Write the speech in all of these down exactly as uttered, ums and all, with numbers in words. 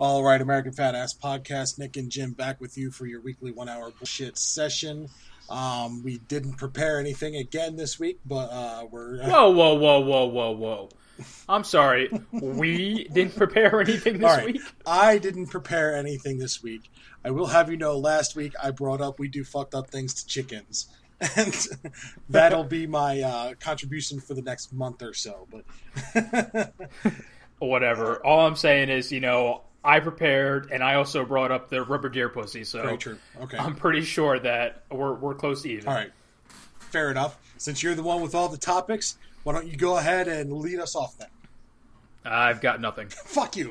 All right, American Fat Ass Podcast. Nick and Jim back with you for your weekly one-hour bullshit session. Um, we didn't prepare anything again this week, but uh, we're... Uh... Whoa, whoa, whoa, whoa, whoa, whoa. I'm sorry. We didn't prepare anything this All right. week? I didn't prepare anything this week. I will have you know, last week I brought up we do fucked up things to chickens. And that'll be my uh, contribution for the next month or so. But whatever. All I'm saying is, you know, I prepared, and I also brought up the rubber deer pussy. So very true. Okay. I'm pretty sure that we're we're close to even. All right. Fair enough. Since you're the one with all the topics, why don't you go ahead and lead us off then? I've got nothing. Fuck you.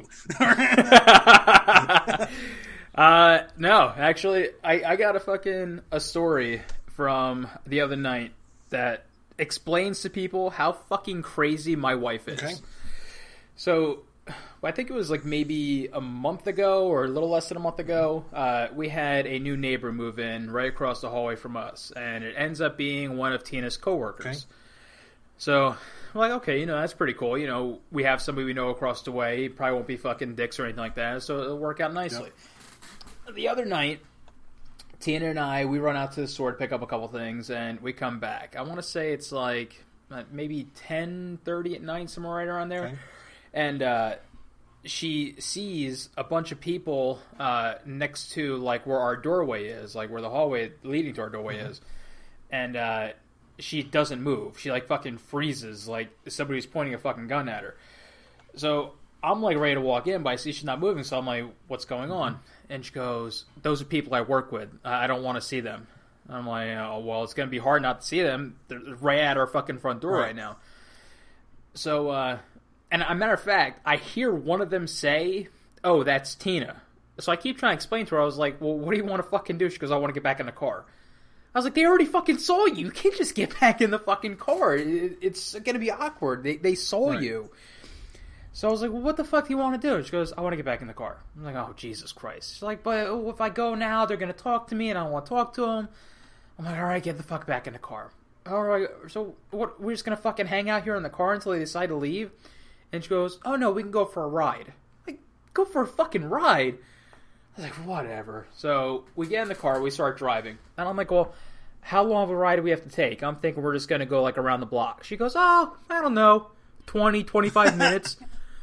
uh, no, actually, I, I got a fucking a story from the other night that explains to people how fucking crazy my wife is. Okay. So, I think it was like maybe a month ago or a little less than a month ago, uh, we had a new neighbor move in right across the hallway from us, and it ends up being one of Tina's coworkers. Okay. So, I'm like, okay, you know, that's pretty cool. You know, we have somebody we know across the way. He probably won't be fucking dicks or anything like that, so it'll work out nicely. Yep. The other night, Tina and I, we run out to the store to pick up a couple things, and we come back. I want to say it's like maybe ten thirty at night, somewhere right around there. Okay. And uh, she sees a bunch of people uh, next to like where our doorway is, like where the hallway leading to our doorway mm-hmm. is. And uh, she doesn't move. She like fucking freezes, like somebody's pointing a fucking gun at her. So I'm like ready to walk in, but I see she's not moving, so I'm like, what's going on? Mm-hmm. And she goes, those are people I work with. I don't want to see them. I'm like, oh, well, it's going to be hard not to see them. They're right at our fucking front door right, right now. So, uh, and a matter of fact, I hear one of them say, oh, that's Tina. So I keep trying to explain to her. I was like, well, what do you want to fucking do? She goes, I want to get back in the car. I was like, they already fucking saw you. You can't just get back in the fucking car. It's going to be awkward. They, they saw right. you. So I was like, well, what the fuck do you want to do? She goes, I want to get back in the car. I'm like, oh, Jesus Christ. She's like, but if I go now, they're going to talk to me, and I don't want to talk to them. I'm like, all right, get the fuck back in the car. All right, so what? We're just going to fucking hang out here in the car until they decide to leave? And she goes, oh, no, we can go for a ride. I'm like, go for a fucking ride? I was like, whatever. So we get in the car, we start driving. And I'm like, well, how long of a ride do we have to take? I'm thinking we're just going to go, like, around the block. She goes, oh, I don't know, twenty, twenty-five minutes.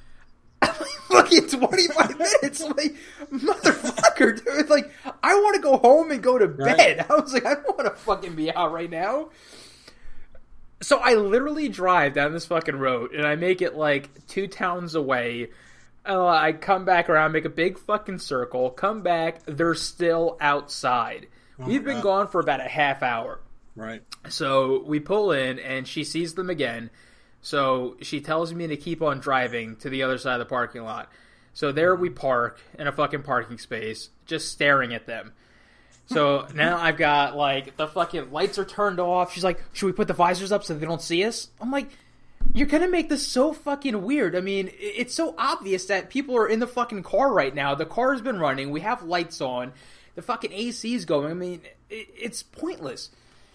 Fucking twenty-five minutes, like, motherfucker, dude. Like, I want to go home and go to bed. Right. I was like, I don't want to fucking be out right now. So I literally drive down this fucking road, and I make it like two towns away. Uh, I come back around, make a big fucking circle, come back, they're still outside. Oh We've been God. gone for about a half hour. Right. So we pull in, and she sees them again. So she tells me to keep on driving to the other side of the parking lot. So there we park in a fucking parking space, just staring at them. So now I've got, like, the fucking lights are turned off. She's like, should we put the visors up so they don't see us? I'm like, you're going to make this so fucking weird. I mean, it's so obvious that people are in the fucking car right now. The car has been running. We have lights on. The fucking A C's going. I mean, it's pointless.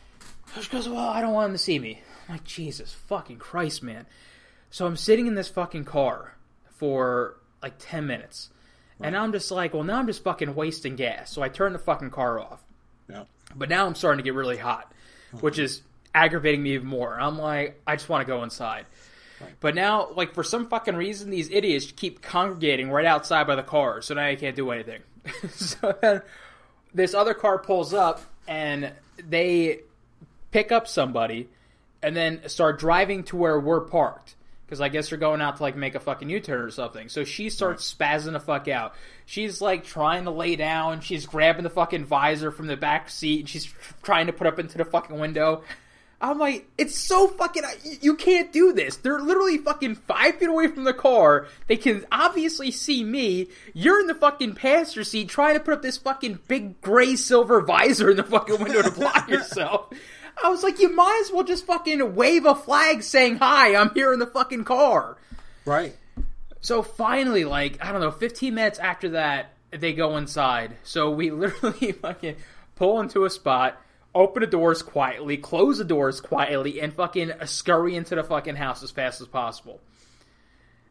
She goes, well, I don't want them to see me. I'm like, Jesus fucking Christ, man. So I'm sitting in this fucking car for like ten minutes. Right. And I'm just like, well, now I'm just fucking wasting gas. So I turn the fucking car off. Yeah. But now I'm starting to get really hot, which is aggravating me even more. I'm like, I just want to go inside. Right. But now, like, for some fucking reason, these idiots keep congregating right outside by the car. So now I can't do anything. So then this other car pulls up, and they pick up somebody and then start driving to where we're parked. Because I guess they're going out to, like, make a fucking U-turn or something. So she starts spazzing the fuck out. She's, like, trying to lay down. She's grabbing the fucking visor from the back seat. And she's trying to put up into the fucking window. I'm like, it's so fucking... You can't do this. They're literally fucking five feet away from the car. They can obviously see me. You're in the fucking passenger seat trying to put up this fucking big gray silver visor in the fucking window to block yourself. I was like, you might as well just fucking wave a flag saying, hi, I'm here in the fucking car. Right. So finally, like, I don't know, fifteen minutes after that, they go inside. So we literally fucking pull into a spot, open the doors quietly, close the doors quietly, and fucking scurry into the fucking house as fast as possible.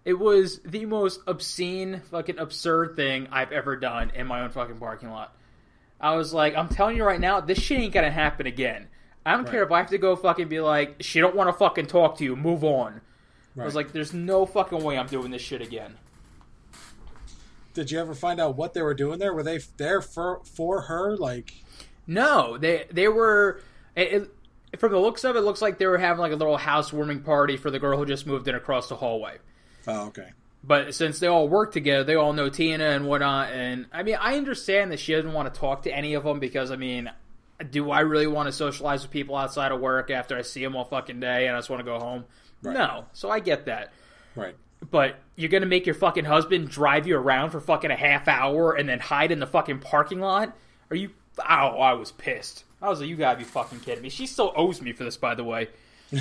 It was the most obscene, fucking absurd thing I've ever done in my own fucking parking lot. I was like, I'm telling you right now, this shit ain't gonna happen again. I don't right. care if I have to go fucking be like, she don't want to fucking talk to you, move on. Right. I was like, there's no fucking way I'm doing this shit again. Did you ever find out what they were doing there? Were they there for for her? Like, no, they they were. It, it, from the looks of it, it looks like they were having like a little housewarming party for the girl who just moved in across the hallway. Oh, okay. But since they all work together, they all know Tina and whatnot. And I mean, I understand that she doesn't want to talk to any of them because I mean, do I really want to socialize with people outside of work after I see them all fucking day and I just want to go home? Right. No. So I get that. Right. But you're going to make your fucking husband drive you around for fucking a half hour and then hide in the fucking parking lot? Are you... Oh, I was pissed. I was like, you gotta be fucking kidding me. She still owes me for this, by the way.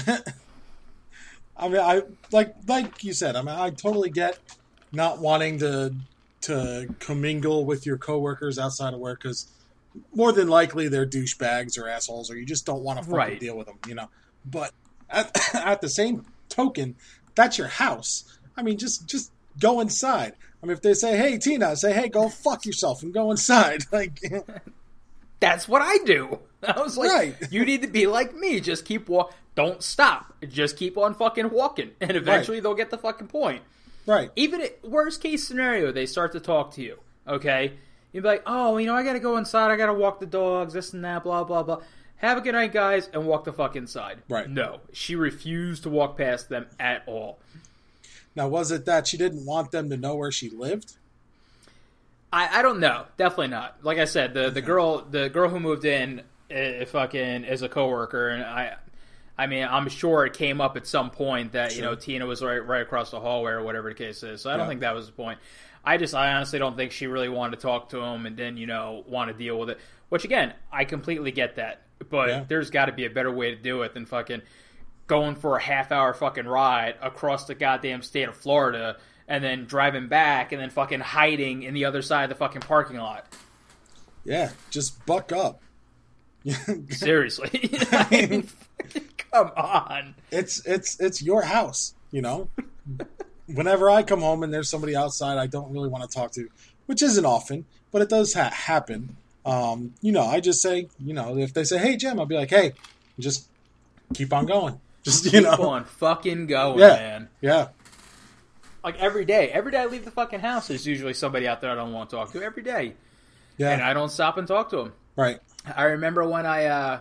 I mean, I like like you said, I mean, I totally get not wanting to to commingle with your coworkers outside of work because more than likely they're douchebags or assholes, or you just don't want to fucking right. deal with them, you know. But at, at the same token, that's your house. I mean, just just go inside. I mean, if they say, "Hey, Tina," say, "Hey, go fuck yourself and go inside." Like, that's what I do. I was like, right. You need to be like me. Just keep walk. Don't stop. Just keep on fucking walking, and eventually right. they'll get the fucking point. Right. Even at worst case scenario, they start to talk to you. Okay, you'd be like, "Oh, you know, I gotta go inside. I gotta walk the dogs. This and that. Blah blah blah." Have a good night, guys, and walk the fuck inside. Right. No, she refused to walk past them at all. Now, was it that she didn't want them to know where she lived? I, I don't know. Definitely not. Like I said, the, the girl the girl who moved in uh, fucking is a coworker, and I I mean, I'm sure it came up at some point that, sure. you know, Tina was right right across the hallway or whatever the case is. So I don't yeah. think that was the point. I just, I honestly don't think she really wanted to talk to him and then, you know, want to deal with it. Which, again, I completely get that. But yeah. there's got to be a better way to do it than fucking going for a half-hour fucking ride across the goddamn state of Florida and then driving back and then fucking hiding in the other side of the fucking parking lot. Yeah, just buck up. Seriously. I mean, fucking come on. It's it's it's your house, you know? Whenever I come home and there's somebody outside I don't really want to talk to, which isn't often, but it does ha- happen. Um, you know, I just say, you know, if they say, "Hey, Jim," I'll be like, "Hey, just keep on going." Just, you keep know. Keep on fucking going, yeah. man. Yeah. Like every day. Every day I leave the fucking house, there's usually somebody out there I don't want to talk to every day. Yeah. And I don't stop and talk to them. Right. I remember when I, uh,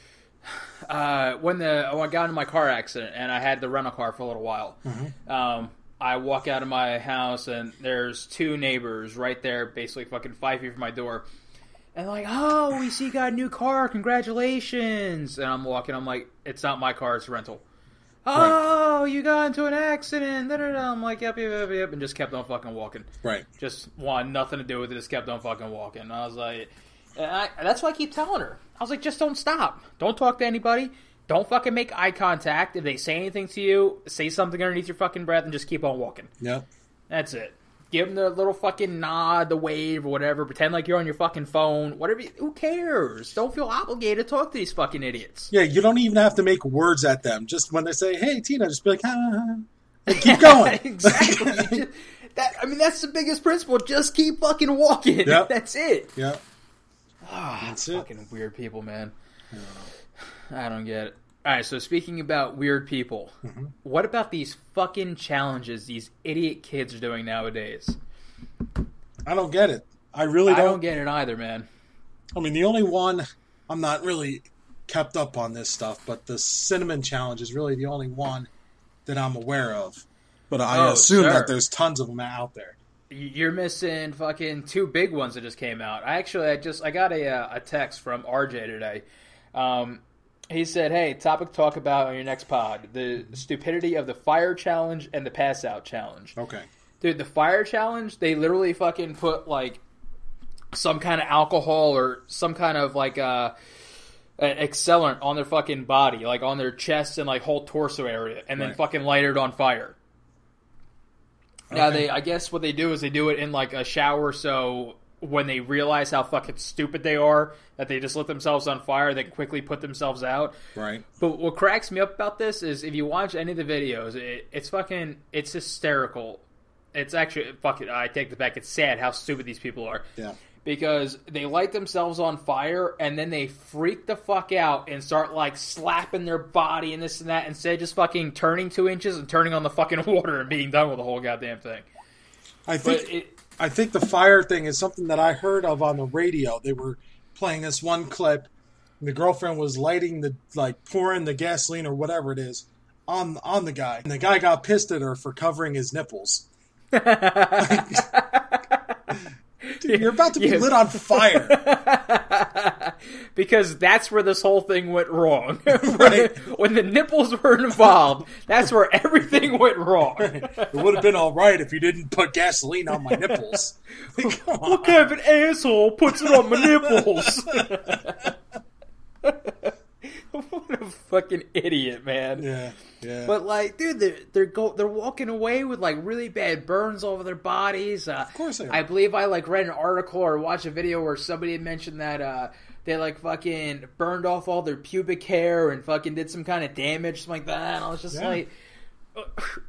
uh, when the when I got into my car accident and I had the rental car for a little while. Mm-hmm. Um, I walk out of my house and there's two neighbors right there, basically fucking five feet from my door. And they're like, "Oh, we see you got a new car. Congratulations." And I'm walking. I'm like, "It's not my car. It's a rental." "Oh, right. You got into an accident." Da, da, da. I'm like, yep, yep, yep, yep. And just kept on fucking walking. Right. Just wanted nothing to do with it. Just kept on fucking walking. And I was like, and I, that's why I keep telling her. I was like, just don't stop. Don't talk to anybody. Don't fucking make eye contact. If they say anything to you, say something underneath your fucking breath and just keep on walking. Yep. That's it. Give them the little fucking nod, the wave, or whatever. Pretend like you're on your fucking phone. Whatever. You, who cares? Don't feel obligated to talk to these fucking idiots. Yeah, you don't even have to make words at them. Just when they say, "Hey, Tina," just be like, "Ah," and keep going. Exactly. just, that, I mean, that's the biggest principle. Just keep fucking walking. Yep. That's it. Yeah. Oh, that's fucking it. Weird people, man. Yeah. I don't get it. All right, so speaking about weird people, mm-hmm. what about these fucking challenges these idiot kids are doing nowadays? I don't get it. I really don't. I don't get it either, man. I mean, the only one, I'm not really kept up on this stuff, but the cinnamon challenge is really the only one that I'm aware of. But I oh, assume sir. that there's tons of them out there. You're missing fucking two big ones that just came out. I actually, I just, I got a a text from R J today. Um, He said, "Hey, topic to talk about on your next pod: the stupidity of the fire challenge and the pass out challenge." Okay, dude, the fire challenge, they literally fucking put like some kind of alcohol or some kind of like uh, accelerant on their fucking body, like on their chest and like whole torso area, and then right. fucking light it on fire. Okay. Now they, I guess what they do is they do it in like a shower, so when they realize how fucking stupid they are, that they just lit themselves on fire, they quickly put themselves out. Right. But what cracks me up about this is if you watch any of the videos, it, it's fucking, it's hysterical. It's actually, fuck it, I take it back, it's sad how stupid these people are. Yeah. Because they light themselves on fire, and then they freak the fuck out and start, like, slapping their body and this and that, instead of just fucking turning two inches and turning on the fucking water and being done with the whole goddamn thing. I think it, I think the fire thing is something that I heard of on the radio. They were playing this one clip, and the girlfriend was lighting the, like, pouring the gasoline or whatever it is on, on the guy. And the guy got pissed at her for covering his nipples. Dude, you're about to be yeah. lit on fire. Because that's where this whole thing went wrong. Right. When the nipples were involved, that's where everything went wrong. It would have been all right if you didn't put gasoline on my nipples. What kind of an asshole puts it on my nipples? What a fucking idiot, man. Yeah, yeah. But like, dude, they're they're go they're walking away with like really bad burns all over their bodies. Uh, of course they are. I believe I like read an article or watched a video where somebody had mentioned that uh, they like fucking burned off all their pubic hair and fucking did some kind of damage, something like that. And I was just yeah. like, uh,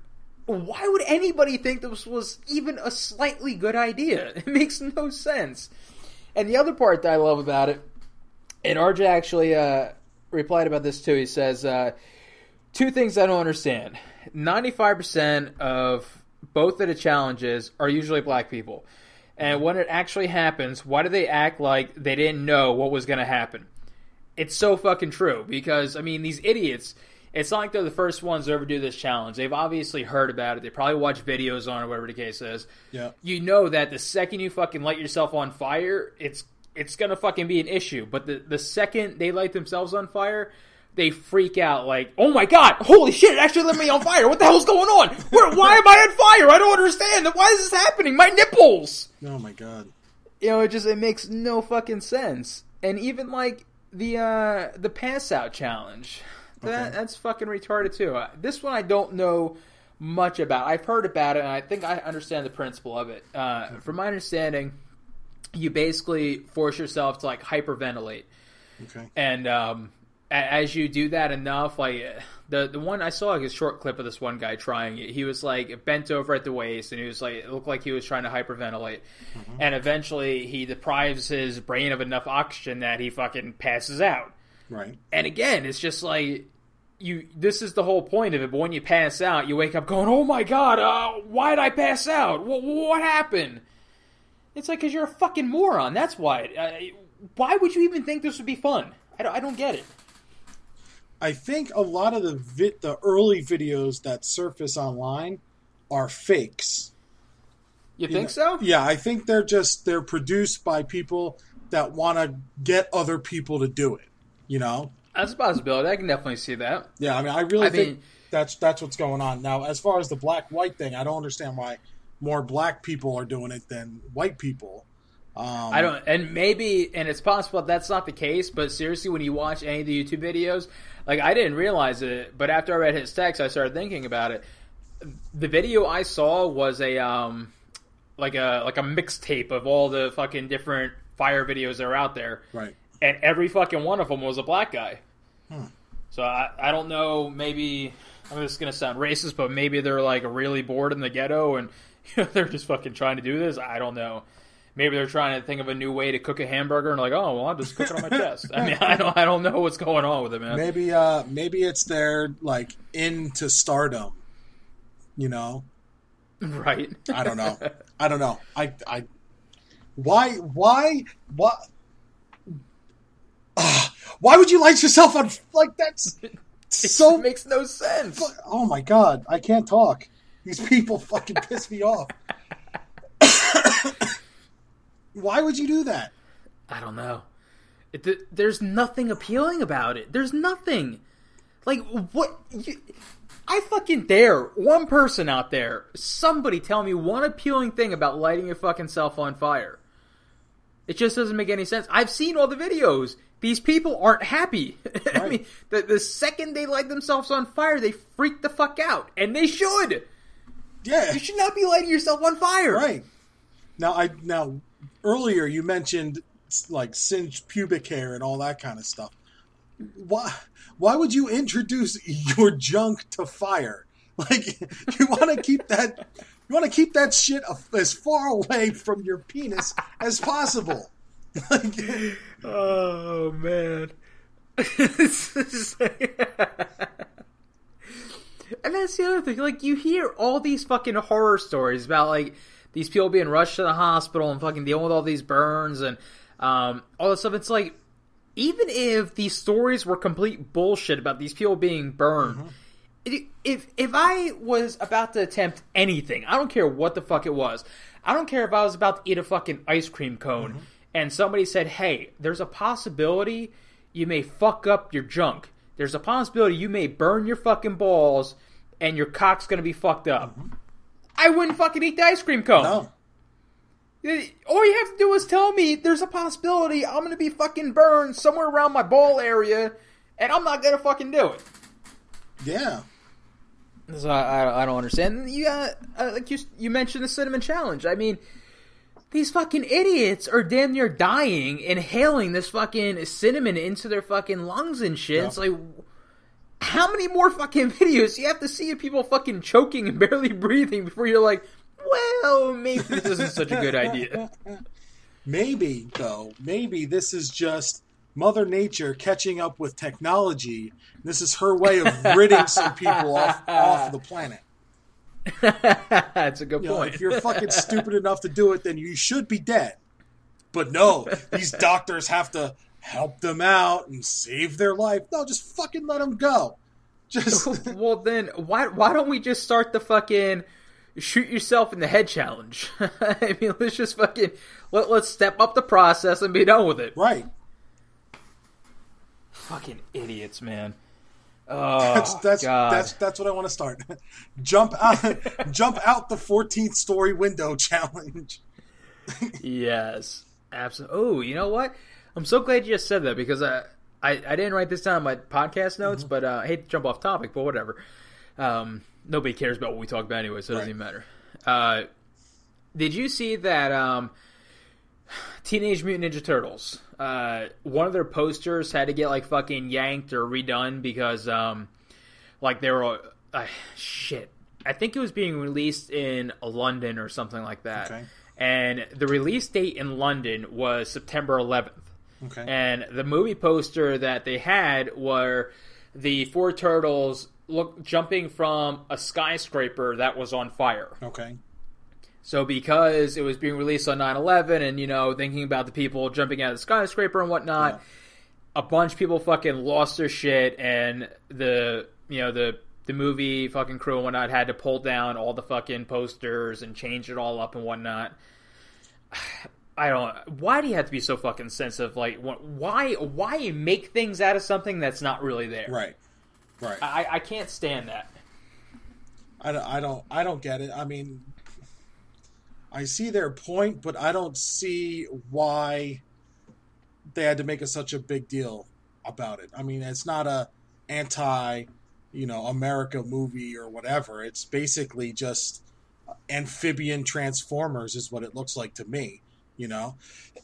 why would anybody think this was even a slightly good idea? It makes no sense. And the other part that I love about it, and R J actually uh, replied about this too. He says, uh, two things I don't understand. ninety-five percent of both of the challenges are usually black people. And when it actually happens, why do they act like they didn't know what was going to happen? It's so fucking true. Because, I mean, these idiots, it's not like they're the first ones to ever do this challenge. They've obviously heard about it. They probably watch videos on it, whatever the case is. Yeah. You know that the second you fucking light yourself on fire, it's it's going to fucking be an issue. But the, the second they light themselves on fire, they freak out like, oh my god, holy shit, it actually lit me on fire. What the hell's going on? Where, why am I on fire? I don't understand. Why is this happening? My nipples! Oh my god. You know, it just, it makes no fucking sense. And even like the uh, the pass out challenge, that, okay. that's fucking retarded too. Uh, this one I don't know much about. I've heard about it, and I think I understand the principle of it. Uh, okay. From my understanding, you basically force yourself to like hyperventilate. Okay. And um, as you do that enough, like the the one I saw like a short clip of this one guy trying it. He was like bent over at the waist, and he was like, it looked like he was trying to hyperventilate. Mm-hmm. And eventually, he deprives his brain of enough oxygen that he fucking passes out. Right. And again, it's just like you. This is the whole point of it. But when you pass out, you wake up going, "Oh my god, uh, why did I pass out? What, what happened?" It's like because you're a fucking moron. That's why. Uh, why would you even think this would be fun? I don't, I don't get it. I think a lot of the vi- the early videos that surface online are fakes. You, you think know? so? Yeah, I think they're just they're produced by people that want to get other people to do it. You know, that's a possibility. I can definitely see that. Yeah, I mean, I really I think mean, that's that's what's going on now. As far as the black-white thing, I don't understand why more black people are doing it than white people. Um, I don't, and maybe, and it's possible that that's not the case. But seriously, when you watch any of the YouTube videos, like I didn't realize it, but after I read his text, I started thinking about it. The video I saw was a um, like a like a mixtape of all the fucking different fire videos that are out there, right? And every fucking one of them was a black guy. Hmm. So I, I don't know. Maybe I'm just gonna sound racist, but maybe they're like really bored in the ghetto and you know, they're just fucking trying to do this. I don't know. Maybe they're trying to think of a new way to cook a hamburger and like, oh well, I'll just cook it on my chest. I mean, I don't, I don't know what's going on with it, man. Maybe, uh, maybe it's their like into stardom, you know? Right. I don't know. I don't know. I, I, why, why, why, uh, why would you light yourself on like that's so it makes no sense. Oh my god, I can't talk. These people fucking piss me off. Why would you do that? I don't know. It, th- there's nothing appealing about it. There's nothing. Like, what? You, I fucking dare one person out there, somebody tell me one appealing thing about lighting your fucking self on fire. It just doesn't make any sense. I've seen all the videos. These people aren't happy. Right. I mean, the, the second they light themselves on fire, they freak the fuck out. And they should. Yeah. You should not be lighting yourself on fire. Right. Now, I now earlier you mentioned like singed pubic hair and all that kind of stuff. Why? Why would you introduce your junk to fire? Like, you want to keep that, you want to keep that shit as far away from your penis as possible. Like, oh man. And that's the other thing. Like, you hear all these fucking horror stories about like these people being rushed to the hospital and fucking dealing with all these burns and um, all this stuff. It's like, even if these stories were complete bullshit about these people being burned, mm-hmm. if if I was about to attempt anything, I don't care what the fuck it was. I don't care if I was about to eat a fucking ice cream cone mm-hmm. and somebody said, hey, there's a possibility you may fuck up your junk. There's a possibility you may burn your fucking balls and your cock's going to be fucked up. Mm-hmm. I wouldn't fucking eat the ice cream cone. No. All you have to do is tell me there's a possibility I'm going to be fucking burned somewhere around my ball area and I'm not going to fucking do it. Yeah. So I, I don't understand. You got, uh, like you, you mentioned the cinnamon challenge. I mean, these fucking idiots are damn near dying, inhaling this fucking cinnamon into their fucking lungs and shit. Yeah. It's like, how many more fucking videos do you have to see of people fucking choking and barely breathing before you're like, well, maybe this isn't such a good idea. Maybe, though, maybe this is just Mother Nature catching up with technology. This is her way of ridding some people off, off of the planet. That's a good you point. Know, if you're fucking stupid enough to do it, then you should be dead. But no, these doctors have to help them out and save their life. No, just fucking let them go. Just well, then why why don't we just start the fucking shoot yourself in the head challenge? I mean, let's just fucking let let's step up the process and be done with it. Right. Fucking idiots, man. Oh, that's that's God. that's that's what I want to start. jump out, jump out the fourteenth story window challenge. Yes, absolutely. Oh, you know what? I'm so glad you just said that because I I, I didn't write this down in my podcast notes, mm-hmm. but uh, I hate to jump off topic, but whatever. Um, nobody cares about what we talk about anyway, so it doesn't right. even matter. Uh, did you see that um, Teenage Mutant Ninja Turtles? Uh, one of their posters had to get like fucking yanked or redone because um, like they were uh, shit. I think it was being released in London or something like that. Okay. And the release date in London was September eleventh. Okay. And the movie poster that they had were the four turtles look jumping from a skyscraper that was on fire. Okay. So because it was being released on nine eleven and, you know, thinking about the people jumping out of the skyscraper and whatnot, yeah. a bunch of people fucking lost their shit and the, you know, the the movie fucking crew and whatnot had to pull down all the fucking posters and change it all up and whatnot. I don't. Why do you have to be so fucking sensitive? Like, why? Why make things out of something that's not really there? Right. Right. I, I can't stand that. I don't. I don't. I don't get it. I mean, I see their point, but I don't see why they had to make a, such a big deal about it. I mean, it's not a anti, you know, America movie or whatever. It's basically just amphibian Transformers, is what it looks like to me. You know,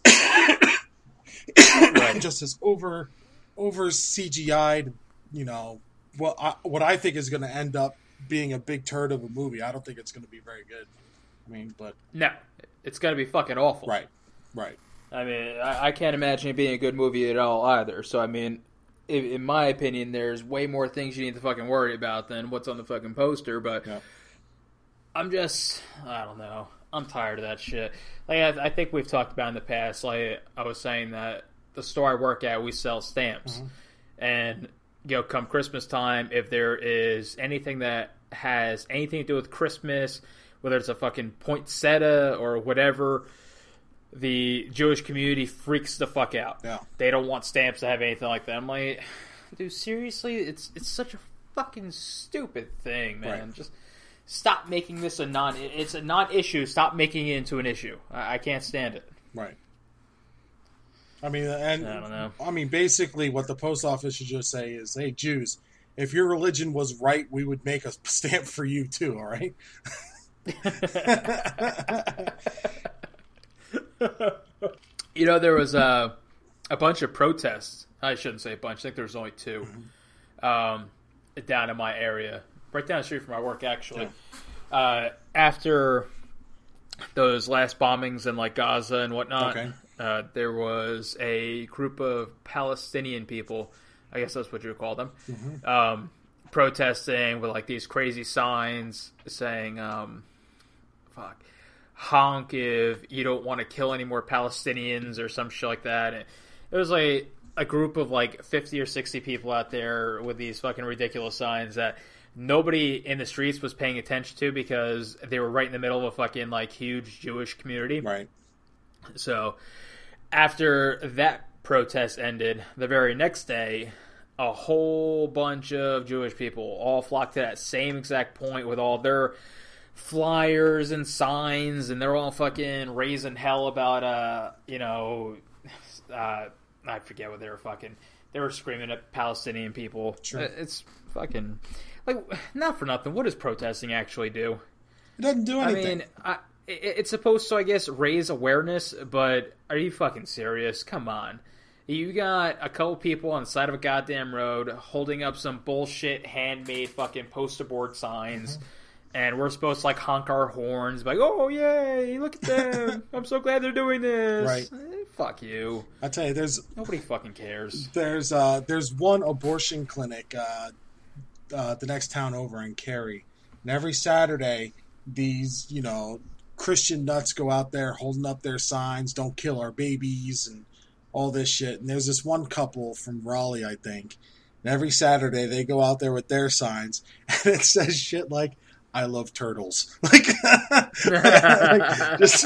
right. Just as over, over C G I'd, you know, what I, what I think is going to end up being a big turd of a movie. I don't think it's going to be very good. I mean, but no, it's going to be fucking awful. Right, right. I mean, I, I can't imagine it being a good movie at all either. So, I mean, in, in my opinion, there's way more things you need to fucking worry about than what's on the fucking poster. But yeah. I'm just, I don't know. I'm tired of that shit. Like I, I think we've talked about in the past. Like I was saying that the store I work at, we sell stamps, mm-hmm. and you know, come Christmas time, if there is anything that has anything to do with Christmas, whether it's a fucking poinsettia or whatever, the Jewish community freaks the fuck out. Yeah, they don't want stamps to have anything like that. I'm like, dude, seriously, it's it's such a fucking stupid thing, man. Right. Just. Stop making this a non. It's a non-issue. Stop making it into an issue. I, I can't stand it. Right. I mean, and I don't know. I mean, basically, what the post office should just say is, "Hey, Jews, if your religion was right, we would make a stamp for you too." All right. You know, there was a, a bunch of protests. I shouldn't say a bunch. I think there was only two mm-hmm. um, down in my area. Right down the street from my work, actually. Yeah. Uh, after those last bombings in like Gaza and whatnot, okay. uh, there was a group of Palestinian people, I guess that's what you would call them, mm-hmm. um, protesting with like these crazy signs saying, um, fuck, honk if you don't want to kill any more Palestinians or some shit like that. And it was like a group of like fifty or sixty people out there with these fucking ridiculous signs that nobody in the streets was paying attention to because they were right in the middle of a fucking like huge Jewish community. Right. So after that protest ended, the very next day, a whole bunch of Jewish people all flocked to that same exact point with all their flyers and signs, and they're all fucking raising hell about, uh, you know, uh, I forget what they were fucking, they were screaming at Palestinian people. Sure. It's fucking, like, not for nothing, what does protesting actually do? It doesn't do anything. I mean, I, it, it's supposed to, I guess, raise awareness, but are you fucking serious? Come on. You got a couple people on the side of a goddamn road holding up some bullshit handmade fucking poster board signs, mm-hmm. and we're supposed to like honk our horns, like, oh yay, look at them! I'm so glad they're doing this. Right? Eh, fuck you. I tell you, there's nobody fucking cares. There's uh, there's one abortion clinic, uh, uh, the next town over in Cary, and every Saturday, these you know Christian nuts go out there holding up their signs, "Don't kill our babies," and all this shit. And there's this one couple from Raleigh, I think, and every Saturday they go out there with their signs, and it says shit like, "I love turtles." Like, like just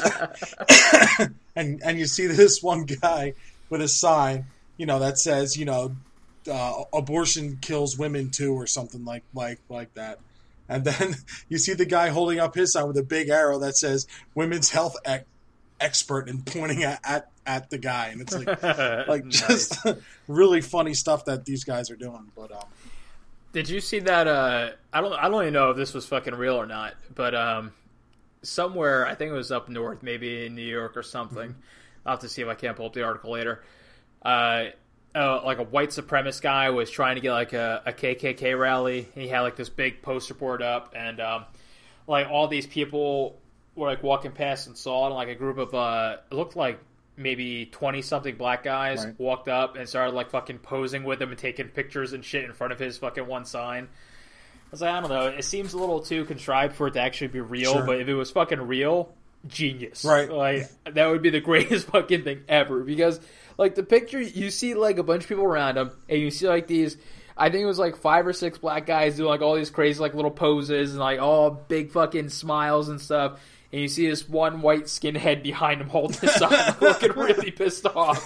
and and you see this one guy with a sign, you know, that says, you know, uh, abortion kills women too, or something like like like that. And then you see the guy holding up his sign with a big arrow that says "Women's Health ex- Expert" and pointing at, at at the guy, and it's like like nice. Just really funny stuff that these guys are doing. But um, did you see that? Uh, I don't. I don't even know if this was fucking real or not. But um, somewhere, I think it was up north, maybe in New York or something. Mm-hmm. I'll have to see if I can pull up the article later. Uh, uh, like a white supremacist guy was trying to get like a, a K K K rally. He had like this big poster board up, and um, like all these people were like walking past and saw it. And like a group of uh, it looked like maybe twenty-something black guys right. walked up and started, like, fucking posing with him and taking pictures and shit in front of his fucking one sign. I was like, I don't know. It seems a little too contrived for it to actually be real, sure. but if it was fucking real, genius. Right. Like, that would be the greatest fucking thing ever. Because, like, the picture, you see, like, a bunch of people around him, and you see, like, these... I think it was, like, five or six black guys doing, like, all these crazy, like, little poses and, like, all big fucking smiles and stuff. And you see this one white skinhead behind him holding his sign, looking really pissed off.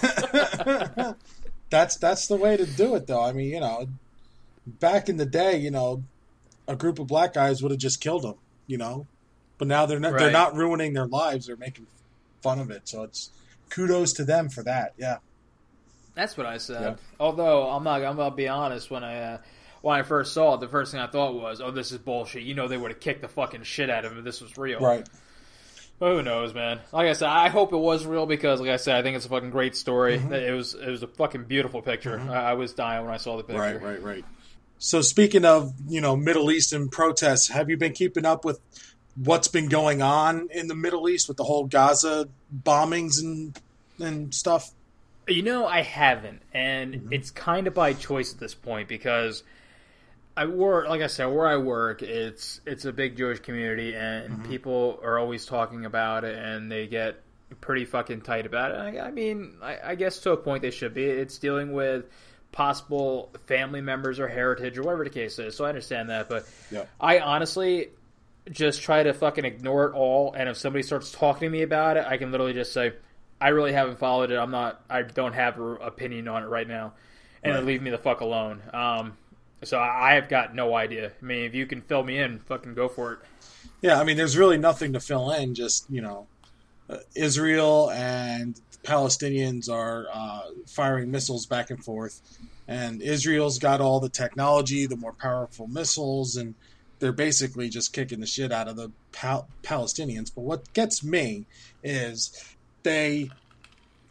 that's that's the way to do it, though. I mean, you know, back in the day, you know, a group of black guys would have just killed them, you know. But now they're not, right. they're not ruining their lives; they're making fun of it. So it's kudos to them for that. Yeah, that's what I said. Yeah. Although I'm not, I'm gonna be honest. When I uh, when I first saw it, the first thing I thought was, "Oh, this is bullshit." You know, they would have kicked the fucking shit out of him if this was real, right? But who knows, man? Like I said, I hope it was real because, like I said, I think it's a fucking great story. Mm-hmm. It was it was a fucking beautiful picture. Mm-hmm. I, I was dying when I saw the picture. Right, right, right. So speaking of, you know, Middle Eastern protests, have you been keeping up with what's been going on in the Middle East with the whole Gaza bombings and and stuff? You know, I haven't, and mm-hmm. it's kind of by choice at this point because I work, like I said, where I work, it's it's a big Jewish community, and mm-hmm. people are always talking about it, and they get pretty fucking tight about it. I, I mean, I, I guess to a point they should be. It's dealing with possible family members or heritage or whatever the case is, so I understand that, but yeah. I honestly just try to fucking ignore it all, and if somebody starts talking to me about it, I can literally just say, I really haven't followed it, I'm not, I don't have an opinion on it right now, and right. leave me the fuck alone. Um, so I have got no idea. I mean, if you can fill me in, fucking go for it. Yeah, I mean, there's really nothing to fill in, just, you know, uh, Israel and Palestinians are uh, firing missiles back and forth, and Israel's got all the technology, the more powerful missiles, and they're basically just kicking the shit out of the Pal- Palestinians. But what gets me is they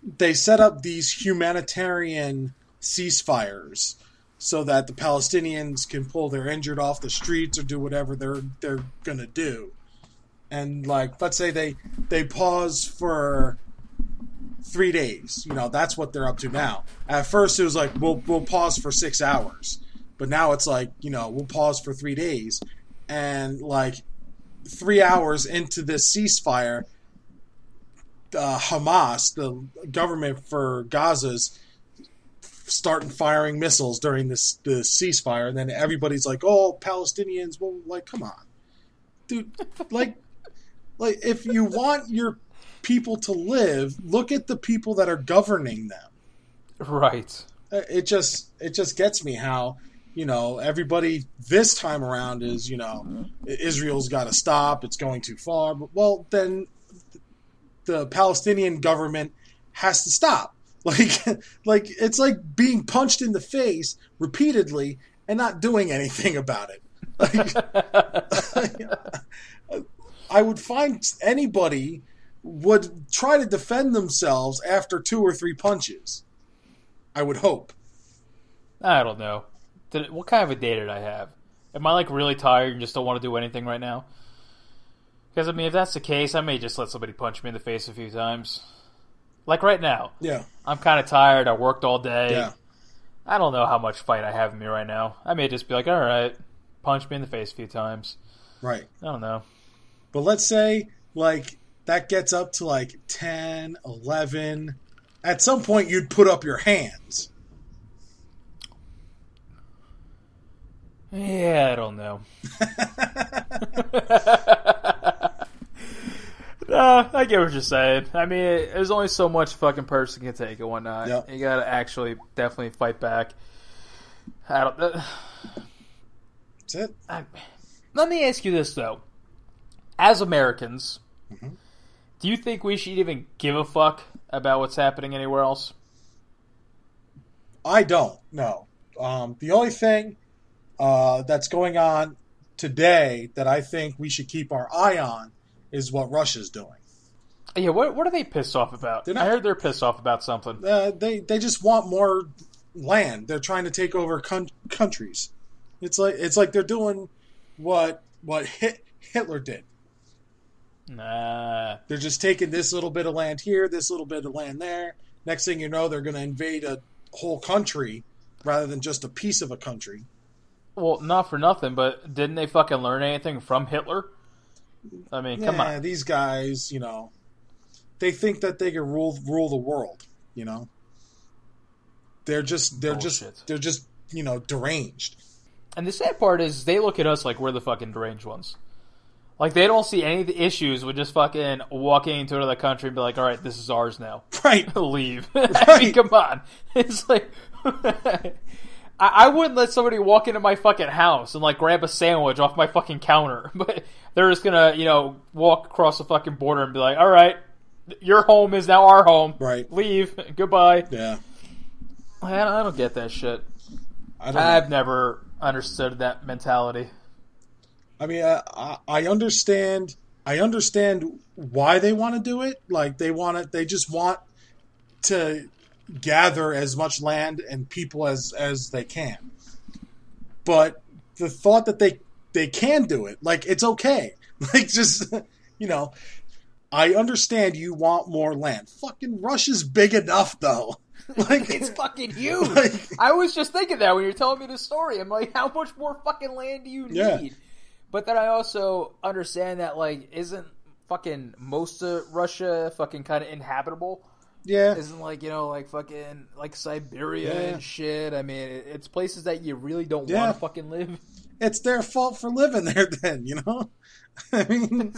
they set up these humanitarian ceasefires so that the Palestinians can pull their injured off the streets or do whatever they're they're gonna do. And like, let's say they they pause for three days. You know, that's what they're up to now. At first, it was like we'll we'll pause for six hours, but now it's like, you know, we'll pause for three days, and like three hours into this ceasefire, uh, Hamas, the government for Gaza's, starting firing missiles during this the ceasefire, and then everybody's like, "Oh, Palestinians!" Well, like, come on, dude. Like, like if you want your people to live, look at the people that are governing them. Right. It just it just gets me how, you know, everybody this time around is, you know, Israel's got to stop. It's going too far. But, well, then the Palestinian government has to stop. Like, like it's like being punched in the face repeatedly and not doing anything about it. Like, I would find anybody would try to defend themselves after two or three punches. I would hope. I don't know. Did, what kind of a day did I have? Am I like really tired and just don't want to do anything right now? Because I mean, if that's the case, I may just let somebody punch me in the face a few times. Like right now. Yeah. I'm kind of tired. I worked all day. Yeah. I don't know how much fight I have in me right now. I may just be like, all right, punch me in the face a few times. Right. I don't know. But let's say, like, that gets up to like ten, eleven. At some point, you'd put up your hands. Yeah, I don't know. No, I get what you're saying. I mean, there's only so much fucking person can take and whatnot. Yep. You gotta actually definitely fight back. I don't. Uh, That's it. I, let me ask you this though: as Americans, mm-hmm. do you think we should even give a fuck about what's happening anywhere else? I don't. No. Um, the only thing uh, that's going on today that I think we should keep our eye on is what Russia's doing. Yeah, what what are they pissed off about? Not, I heard they're pissed off about something. Uh, they they just want more land. They're trying to take over con- countries. It's like it's like they're doing what what Hit- Hitler did. Nah. They're just taking this little bit of land here, this little bit of land there. Next thing you know, they're going to invade a whole country rather than just a piece of a country. Well, not for nothing, but didn't they fucking learn anything from Hitler? I mean, come yeah, on. These guys, you know, they think that they can rule rule the world. You know, they're just they're Bullshit. just they're just you know deranged. And the sad part is, they look at us like we're the fucking deranged ones. Like they don't see any of the issues with just fucking walking into another country and be like, "All right, this is ours now." Right. Leave. Right. I mean, come on. It's like. I wouldn't let somebody walk into my fucking house and, like, grab a sandwich off my fucking counter. But they're just gonna, you know, walk across the fucking border and be like, all right, your home is now our home. Right. Leave. Goodbye. Yeah. I, I don't get that shit. I don't I've know. never understood that mentality. I mean, I, I understand. I understand why they want to do it. Like, they want it. They just want to gather as much land and people as as they can. But the thought that they they can do it, like, it's okay. Like, just, you know, I understand you want more land. Fucking Russia's big enough, though. Like, it's fucking huge. Like, I was just thinking that when you're telling me this story. I'm like, how much more fucking land do you need? Yeah. But then I also understand that, like, isn't fucking most of Russia fucking kind of inhabitable? Yeah. Isn't, like, you know, like fucking, like Siberia Yeah. and shit. I mean, it, it's places that you really don't Yeah. want to fucking live. It's their fault for living there then, you know? I mean...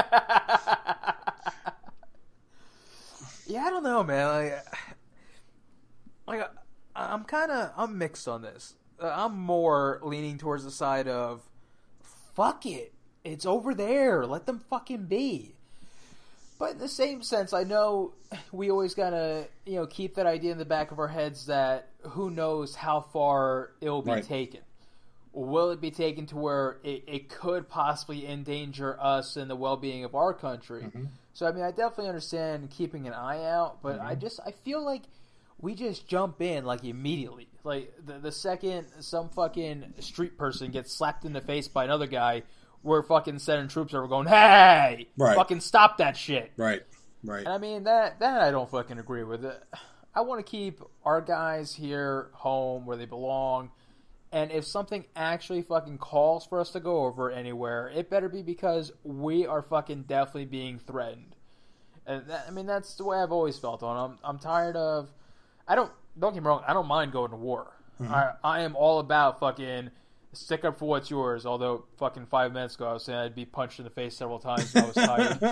Yeah, I don't know, man. Like, like I'm kind of, I'm mixed on this. Uh, I'm more leaning towards the side of, fuck it. It's over there. Let them fucking be. But in the same sense, I know we always gotta, you know, keep that idea in the back of our heads that who knows how far it'll be Right. taken. will it be taken to where it, it could possibly endanger us and the well-being of our country? Mm-hmm. So, I mean, I definitely understand keeping an eye out, but mm-hmm. I just, I feel like we just jump in, like, immediately. Like, the, the second some fucking street person gets slapped in the face by another guy, we're fucking sending troops over going, hey, right. fucking stop that shit. Right, right. And I mean, that, that I don't fucking agree with it. I want to keep our guys here home where they belong. And if something actually fucking calls for us to go over anywhere, it better be because we are fucking definitely being threatened. And that, I mean, that's the way I've always felt on. I'm I'm tired of. I don't don't get me wrong. I don't mind going to war. Mm-hmm. I I am all about fucking stick up for what's yours. Although fucking five minutes ago I was saying I'd be punched in the face several times. So I was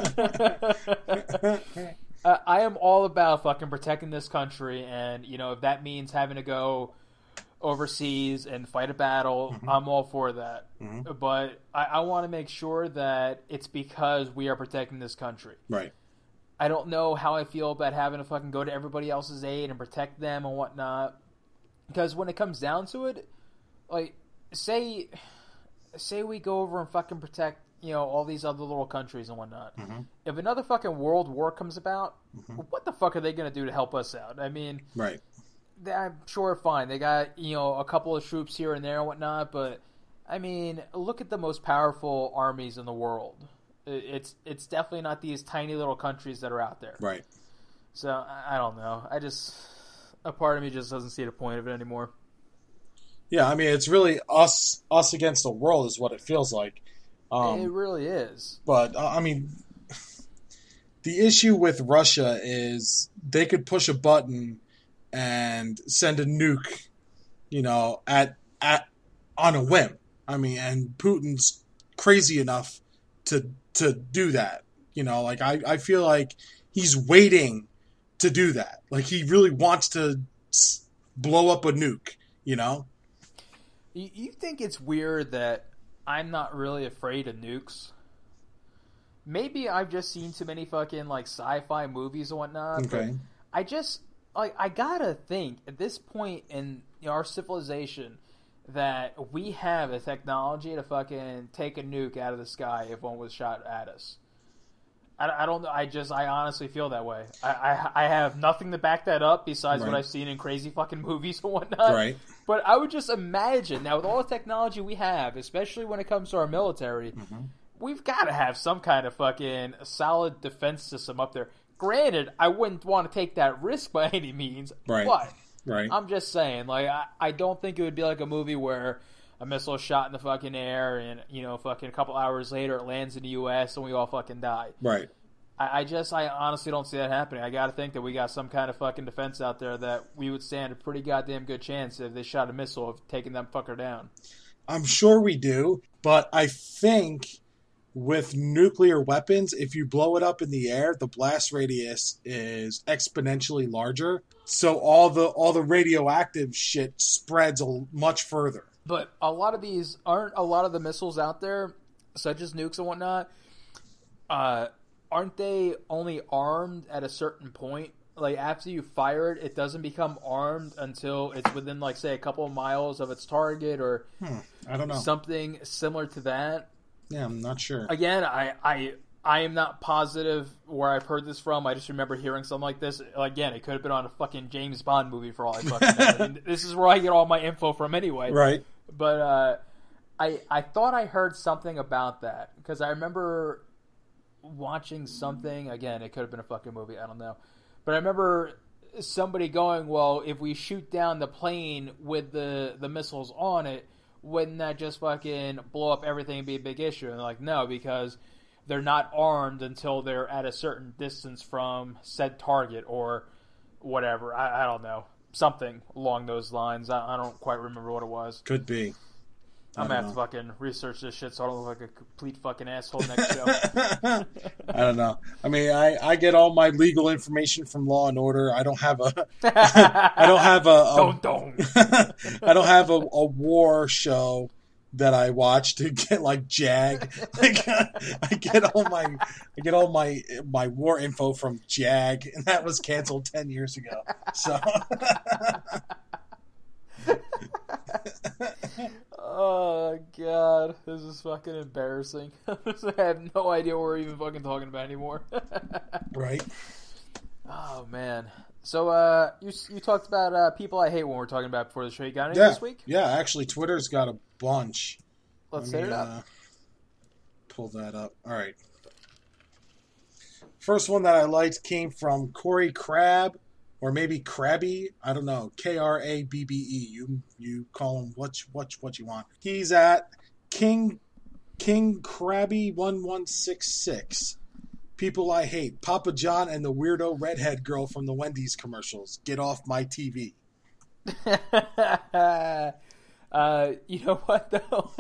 tired. uh, I am all about fucking protecting this country, and you know if that means having to go overseas and fight a battle, mm-hmm. I'm all for that. Mm-hmm. But I, I want to make sure that it's because we are protecting this country. Right. I don't know how I feel about having to fucking go to everybody else's aid and protect them and whatnot. Because when it comes down to it, like, say, say we go over and fucking protect, you know, all these other little countries and whatnot. Mm-hmm. If another fucking world war comes about, mm-hmm. what the fuck are they going to do to help us out? I mean, right. I'm sure fine. They got, you know, a couple of troops here and there and whatnot, but, I mean, look at the most powerful armies in the world. It's it's definitely not these tiny little countries that are out there. Right. So, I don't know. I just, a part of me just doesn't see the point of it anymore. Yeah, I mean, it's really us us against the world is what it feels like. Um, it really is. But, uh, I mean, the issue with Russia is they could push a button and send a nuke, you know, at at on a whim. I mean, and Putin's crazy enough to to do that. You know, like I, I feel like he's waiting to do that. Like he really wants to blow up a nuke, you know? You, you think it's weird that I'm not really afraid of nukes? Maybe I've just seen too many fucking like sci-fi movies and whatnot. Okay. But I just like I gotta think at this point in our civilization that we have a technology to fucking take a nuke out of the sky if one was shot at us. I, I don't know. I just, I honestly feel that way. I, I, I have nothing to back that up besides right. what I've seen in crazy fucking movies and whatnot. Right. But I would just imagine, now with all the technology we have, especially when it comes to our military, mm-hmm. we've got to have some kind of fucking solid defense system up there. Granted, I wouldn't want to take that risk by any means, right. but right. I'm just saying, like, I, I don't think it would be like a movie where a missile is shot in the fucking air and, you know, fucking a couple hours later it lands in the U S and we all fucking die. Right. I, I just, I honestly don't see that happening. I got to think that we got some kind of fucking defense out there that we would stand a pretty goddamn good chance if they shot a missile of taking that fucker down. I'm sure we do, but I think with nuclear weapons, if you blow it up in the air, the blast radius is exponentially larger. So all the all the radioactive shit spreads a, much further. But a lot of these aren't a lot of the missiles out there, such as nukes and whatnot. Uh, aren't they only armed at a certain point? Like after you fire it, it doesn't become armed until it's within, like, say, a couple of miles of its target, or hmm, I don't know, something similar to that. Yeah, I'm not sure. Again, I, I I am not positive where I've heard this from. I just remember hearing something like this. Again, it could have been on a fucking James Bond movie for all I fucking know. I mean, this is where I get all my info from anyway. Right. But uh, I I thought I heard something about that because I remember watching something. Again, it could have been a fucking movie. I don't know. But I remember somebody going, well, if we shoot down the plane with the, the missiles on it, wouldn't that just fucking blow up everything and be a big issue? And they're like, no, because they're not armed until they're at a certain distance from said target or whatever. I, I don't know. Something along those lines. I, I don't quite remember what it was. Could be. I'm going to have to fucking research this shit so I don't look like a complete fucking asshole next show. I don't know. I mean, I, I get all my legal information from Law and Order. I don't have a... I don't have a... a don't, don't. I don't have a, a war show that I watch to get, like, Jag. Like, I get all my... I get all my my war info from Jag, and that was canceled ten years ago. So... Oh god, this is fucking embarrassing. I have no idea what we're even fucking talking about anymore. Right. Oh man. So uh, you you talked about uh, people I hate when we're talking about before the show. You got any Yeah. this week? Yeah, actually, Twitter's got a bunch. Let's Let set me, it up. Uh, pull that up. All right. First one that I liked came from Corey Crab, or maybe Krabby. I don't know. K R A B B E. You you call him what you- what you- what you want. He's at King King Krabby one one six six. People I hate: Papa John and the weirdo redhead girl from the Wendy's commercials. Get off my T V. uh, you know what though?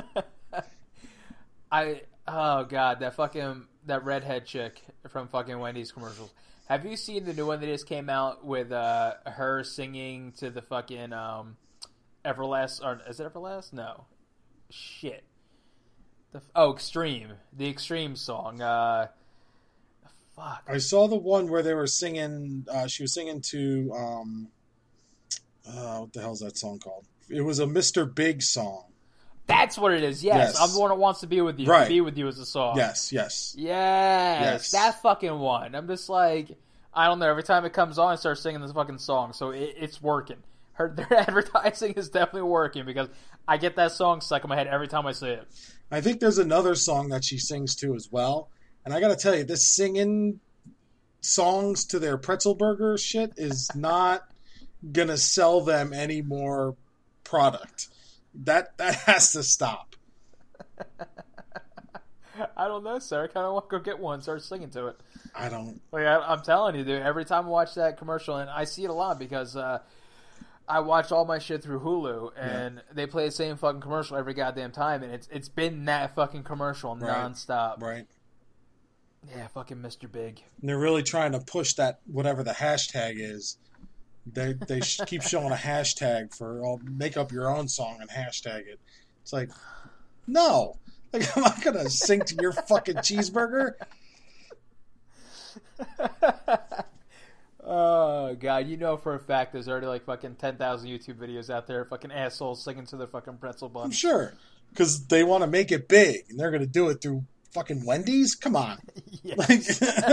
I oh god, that fucking that redhead chick from fucking Wendy's commercials. Have you seen the new one that just came out with uh, her singing to the fucking um, Everlast? Or is it Everlast? No, shit. The oh, Extreme, the Extreme song. Uh, fuck. I saw the one where they were singing. Uh, she was singing to um, uh, what the hell's that song called? It was a Mister Big song. That's what it is. Yes. Yes. I'm the one that wants to be with you. Right. Be with you is a song. Yes, yes. Yes, Yes. that fucking one. I'm just like, I don't know. Every time it comes on, I start singing this fucking song, so it, it's working. Her their advertising is definitely working because I get that song stuck in my head every time I see it. I think there's another song that she sings to as well. And I got to tell you, this singing songs to their pretzel burger shit is not gonna sell them any more product. That that has to stop. I don't know, sir. I kind of want to go get one and start singing to it. I don't. Like I, I'm telling you, dude. Every time I watch that commercial, and I see it a lot because uh, I watch all my shit through Hulu, and yeah. they play the same fucking commercial every goddamn time, and it's it's been that fucking commercial Right. nonstop. Right. Yeah, fucking Mister Big. And they're really trying to push that whatever the hashtag is. They they sh- keep showing a hashtag for oh, make up your own song and hashtag it. It's like, no, like I'm not gonna sing to your fucking cheeseburger. Oh god, you know for a fact there's already like fucking ten thousand YouTube videos out there, fucking assholes singing to their fucking pretzel bun. I'm sure, because they want to make it big, and they're gonna do it through fucking Wendy's. Come on, like.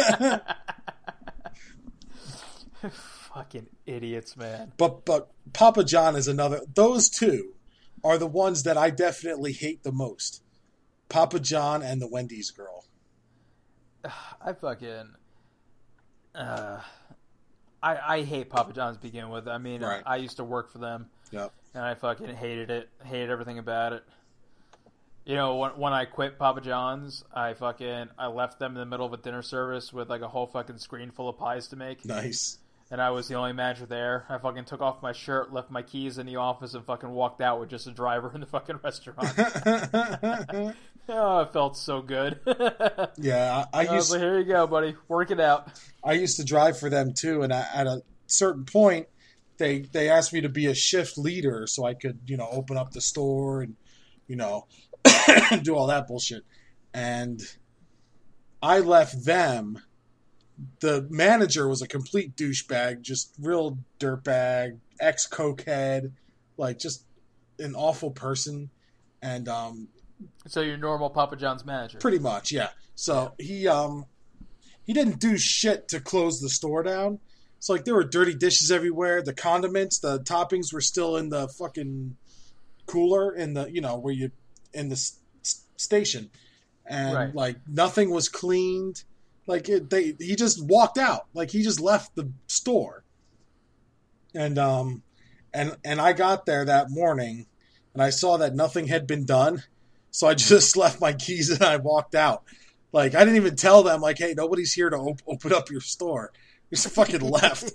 Fucking idiots, man. But but Papa John is another. Those two are the ones that I definitely hate the most. Papa John and the Wendy's girl. I fucking. Uh, I I hate Papa John's to begin with. I mean, Right. I, I used to work for them. Yep. And I fucking hated it. Hated everything about it. You know, when when I quit Papa John's, I fucking I left them in the middle of a dinner service with like a whole fucking screen full of pies to make. Nice. And I was the only manager there. I fucking took off my shirt, left my keys in the office, and fucking walked out with just a driver in the fucking restaurant. Oh, it felt so good. Yeah, I, I I was used like, here you go, buddy. Work it out. I used to drive for them too, and I, at a certain point, they they asked me to be a shift leader so I could you know open up the store and you know do all that bullshit. And I left them. The manager was a complete douchebag, just real dirtbag, ex-cokehead, like just an awful person. And um, So your normal Papa John's manager. pretty much, yeah. So he um, he didn't do shit to close the store down. So like there were dirty dishes everywhere. The condiments, the toppings were still in the fucking cooler in the you know where you in the s- station, and Right. like nothing was cleaned. Like it, they, he just walked out. Like he just left the store. And um, and and I got there that morning, and I saw that nothing had been done. So I just left my keys and I walked out. Like I didn't even tell them. Like, hey, nobody's here to op- open up your store. Just fucking left.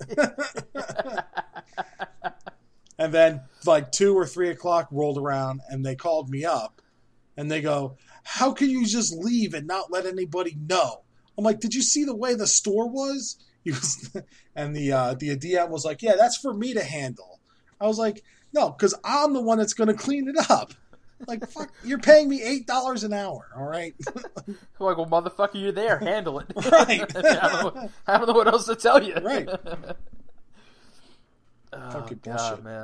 And then like two or three o'clock rolled around, and they called me up, and they go, "How can you just leave and not let anybody know?" I'm like, "Did you see the way the store was?" He was, and the uh, the D M was like, "Yeah, that's for me to handle." I was like, "No, because I'm the one that's going to clean it up." Like, fuck, you're paying me eight dollars an hour, all right? I'm like, well, motherfucker, you're there. Handle it. Right. I, don't know, I don't know what else to tell you. Right. Oh, Fucking God, bullshit. man.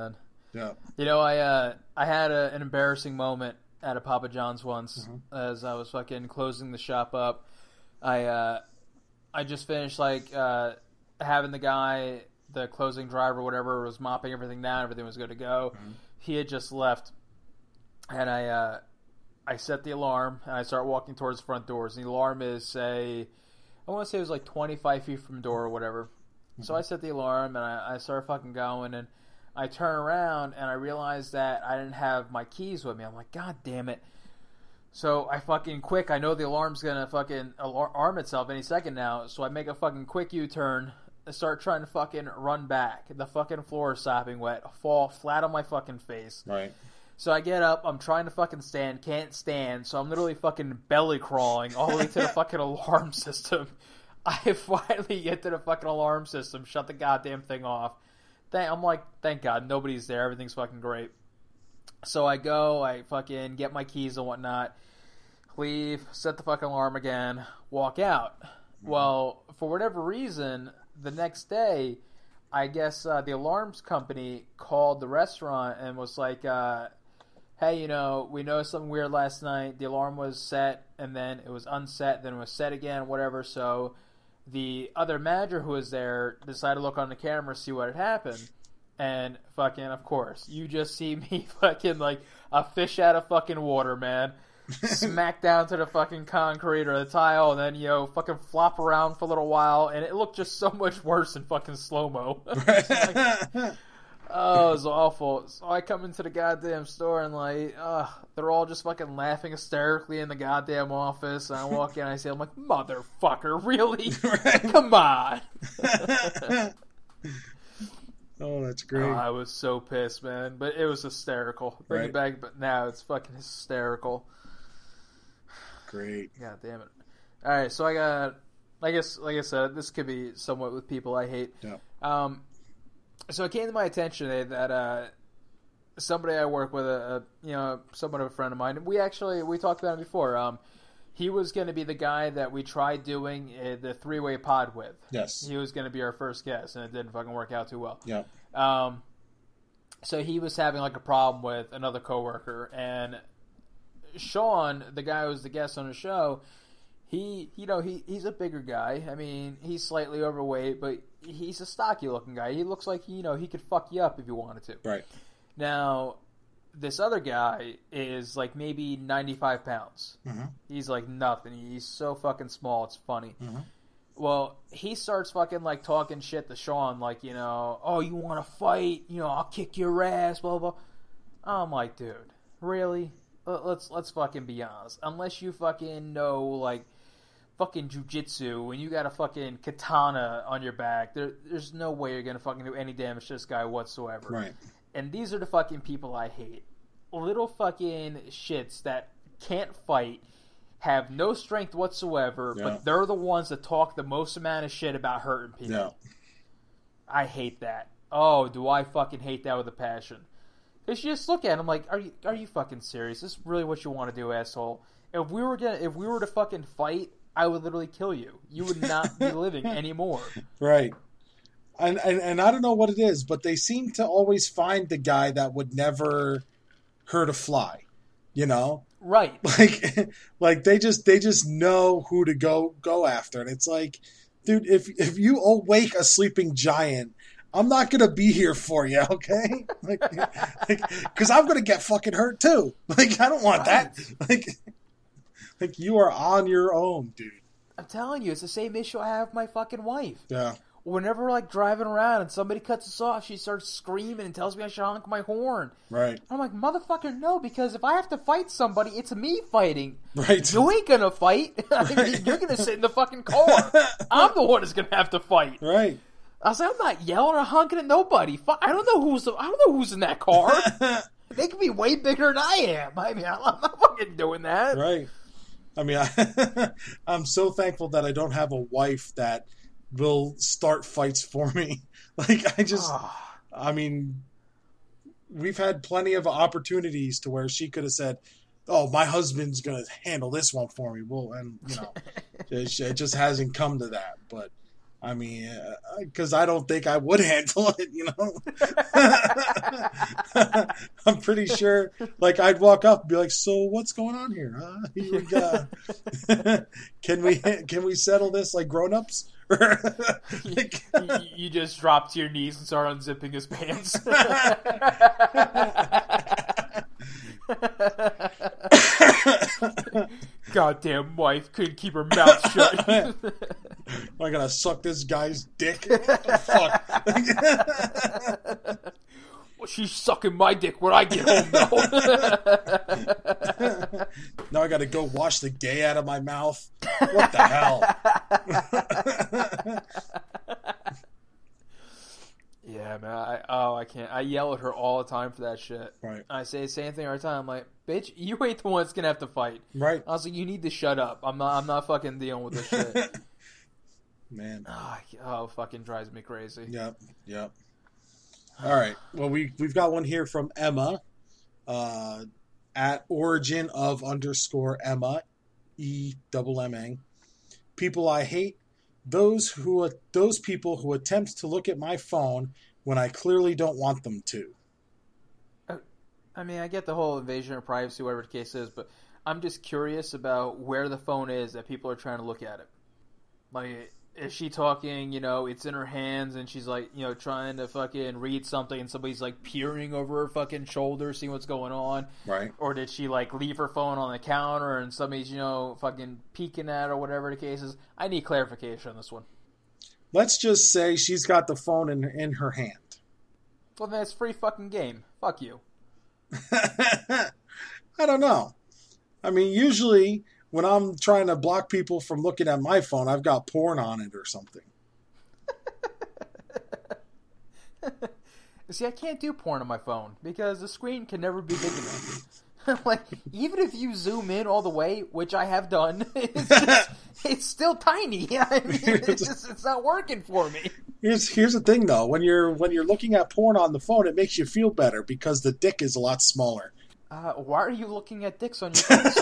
Yeah. You know, I uh, I had a, an embarrassing moment at a Papa John's once Mm-hmm. as I was fucking closing the shop up. I uh, I just finished like uh, having the guy, the closing driver, whatever, was mopping everything down. Everything was good to go. Mm-hmm. He had just left, and I uh, I set the alarm and I start walking towards the front doors. And the alarm is say, I want to say it was like twenty-five feet from the door or whatever. Mm-hmm. So I set the alarm and I, I start fucking going, and I turn around and I realize that I didn't have my keys with me. I'm like, God damn it. So I fucking quick, I know the alarm's gonna fucking alar- arm itself any second now, so I make a fucking quick U-turn, start trying to fucking run back. The fucking floor is sopping wet, fall flat on my fucking face. Right. So I get up, I'm trying to fucking stand, can't stand, so I'm literally fucking belly crawling all the way to the fucking alarm system. I finally get to the fucking alarm system, shut the goddamn thing off. I'm like, thank God, nobody's there, everything's fucking great. So I go, I fucking get my keys and whatnot, leave, set the fucking alarm again, walk out. Mm-hmm. Well, for whatever reason, the next day, I guess uh, the alarms company called the restaurant and was like, uh, hey, you know, we noticed something weird last night. The alarm was set, and then it was unset, then it was set again, whatever. So the other manager who was there decided to look on the camera, see what had happened. And fucking, of course, you just see me fucking like a fish out of fucking water, man. Smack down to the fucking concrete or the tile, and then, you know, fucking flop around for a little while, and it looked just so much worse in fucking slow-mo. Like, oh, it was awful. So I come into the goddamn store, and like, uh, they're all just fucking laughing hysterically in the goddamn office, and I walk in, and I say, I'm like, motherfucker, really? Right. Come on. Oh, that's great. Oh, I was so pissed, man. But it was hysterical. Bring Right. it back, but now it's fucking hysterical. Great. God damn it. Alright, so I got, I guess, like I said, this could be somewhat with people I hate. Yeah. Um, so it came to my attention today that uh, somebody I work with, a, a you know, somewhat of a friend of mine, we actually, we talked about him before. Um, he was going to be the guy that we tried doing uh, the three-way pod with. Yes. He was going to be our first guest, and it didn't fucking work out too well. Yeah. Um, so he was having like a problem with another coworker, and Sean, the guy who was the guest on the show, he, you know, he he's a bigger guy. I mean, he's slightly overweight, but he's a stocky looking guy. He looks like, you know, he could fuck you up if you wanted to. Right. Now, this other guy is like maybe ninety-five pounds. Mm-hmm. He's like nothing. He's so fucking small, it's funny. Mm-hmm. Well, he starts fucking like talking shit to Sean, like, you know, oh, you want to fight? You know, I'll kick your ass, blah, blah, blah. I'm like, dude, really? Let's let's fucking be honest. Unless you fucking know, like, fucking jujitsu and you got a fucking katana on your back, there, there's no way you're going to fucking do any damage to this guy whatsoever. Right. And these are the fucking people I hate. Little fucking shits that can't fight, have no strength whatsoever, Yeah. but they're the ones that talk the most amount of shit about hurting people. Yeah. I hate that. Oh, do I fucking hate that with a passion. Because you just look at him like, are you are you fucking serious? Is this really what you want to do, asshole? If we were gonna, if we were to fucking fight, I would literally kill you. You would not be living anymore. Right. And, and and I don't know what it is, but they seem to always find the guy that would never hurt a fly. You know? Right. Like like they just they just know who to go go after. And it's like, dude, if if you awake a sleeping giant, I'm not gonna be here for you, okay? Like, because I'm gonna get fucking hurt too. Like, I don't want Right. that. Like, like you are on your own, dude. I'm telling you, it's the same issue I have with my fucking wife. Yeah. Whenever we're like driving around and somebody cuts us off, she starts screaming and tells me I should honk my horn. Right. I'm like, motherfucker, no, because if I have to fight somebody, it's me fighting. Right. You ain't gonna fight. I mean, Right. you're gonna sit in the fucking car. I'm the one that's gonna have to fight. Right. I was like, I'm not yelling or honking at nobody. Fu- I don't know who's the, I don't know who's in that car. They could be way bigger than I am. I mean, I'm not fucking doing that. Right. I mean, I, I'm so thankful that I don't have a wife that will start fights for me. Like, I just, I mean, we've had plenty of opportunities to where she could have said, oh, my husband's going to handle this one for me. Well, and, you know, it, it just hasn't come to that. But I mean, because uh, I don't think I would handle it, you know? I'm pretty sure, like, I'd walk up and be like, so what's going on here? Huh? Here we go. Can we, can we settle this like grown-ups? like, you, you just drop to your knees and start unzipping his pants. Goddamn wife couldn't keep her mouth shut. Am I gonna suck this guy's dick? What the fuck? Well, she's sucking my dick when I get home, though. Now I gotta go wash the gay out of my mouth. What the hell? Yeah, man. I, oh, I can't. I yell at her all the time for that shit. Right. I say the same thing every time. I'm like, bitch, you ain't the one that's gonna have to fight. Right. I was like, you need to shut up. I'm not. I'm not fucking dealing with this shit. Man. Oh, oh, fucking drives me crazy. Yep. Yep. All right. Well, we we've got one here from Emma, uh, at origin of underscore Emma, E double M A. People I hate. Those who those people who attempt to look at my phone when I clearly don't want them to. I mean, I get the whole invasion of privacy, whatever the case is, but I'm just curious about where the phone is that people are trying to look at it. Like, is she talking, you know, it's in her hands and she's like, you know, trying to fucking read something and somebody's like peering over her fucking shoulder, seeing what's going on? Right. Or did she like leave her phone on the counter and somebody's, you know, fucking peeking at her, whatever the case is? I need clarification on this one. Let's just say she's got the phone in in her hand. Well, then it's free fucking game. Fuck you. I don't know. I mean, usually when I'm trying to block people from looking at my phone, I've got porn on it or something. See, I can't do porn on my phone because the screen can never be big enough. Like, even if you zoom in all the way, which I have done, it's, just, it's still tiny. I mean, it's just it's not working for me. Here's here's the thing though, when you're when you're looking at porn on the phone, it makes you feel better because the dick is a lot smaller. Uh, why are you looking at dicks on your phone,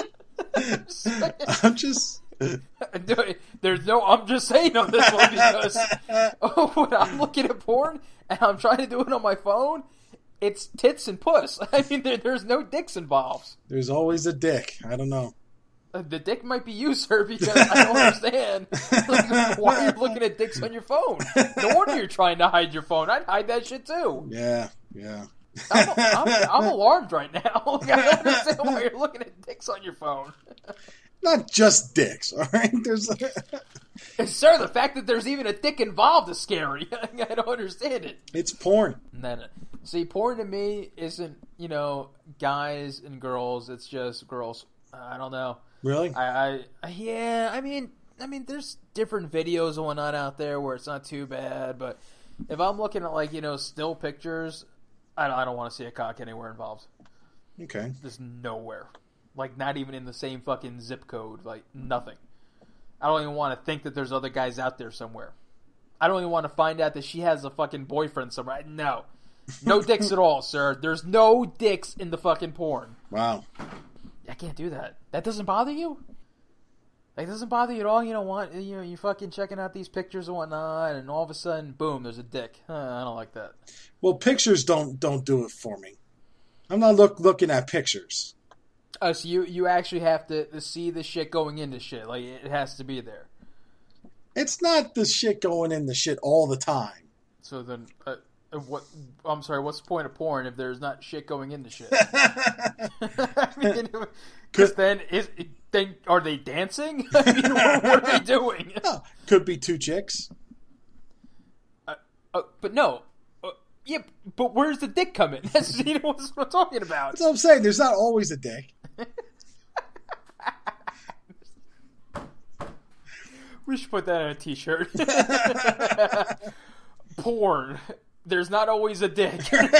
sir? I'm just. There's no I'm just saying on this one because oh, when I'm looking at porn and I'm trying to do it on my phone, it's tits and puss. I mean, there, there's no dicks involved. There's always a dick. I don't know. Uh, the dick might be you, sir, because I don't understand. Like, why are you looking at dicks on your phone? No wonder you're trying to hide your phone. I'd hide that shit too. Yeah, yeah. I'm, I'm, I'm alarmed right now. Like, I don't understand why you're looking at dicks on your phone. Not just dicks, all right? There's, sir, the fact that there's even a dick involved is scary. I don't understand it. It's porn. And then, see, porn to me isn't, you know, guys and girls. It's just girls. I don't know. Really? I, I, yeah. I mean, I mean, there's different videos and whatnot out there where it's not too bad. But if I'm looking at like you know still pictures, I don't, I don't want to see a cock anywhere involved. Okay. Just nowhere. Like, not even in the same fucking zip code. Like, nothing. I don't even want to think that there's other guys out there somewhere. I don't even want to find out that she has a fucking boyfriend somewhere. No. No dicks at all, sir. There's no dicks in the fucking porn. Wow. I can't do that. That doesn't bother you? Like, it doesn't bother you at all? You don't want, you know, you fucking checking out these pictures and whatnot, and all of a sudden, boom, there's a dick. Huh, I don't like that. Well, pictures don't don't do it for me. I'm not look, looking at pictures. Oh, so you, you actually have to, to see the shit going into shit. Like, it has to be there. It's not the shit going in the shit all the time. So then, uh, what? I'm sorry, what's the point of porn if there's not shit going into shit? I mean, because then, is, then, are they dancing? I mean, what, what are they doing? Oh, could be two chicks. Uh, uh, but no. Uh, yeah, but where's the dick coming? That's you know, what I'm talking about. That's what I'm saying. There's not always a dick. We should put that on a t-shirt. Porn. There's not always a dick.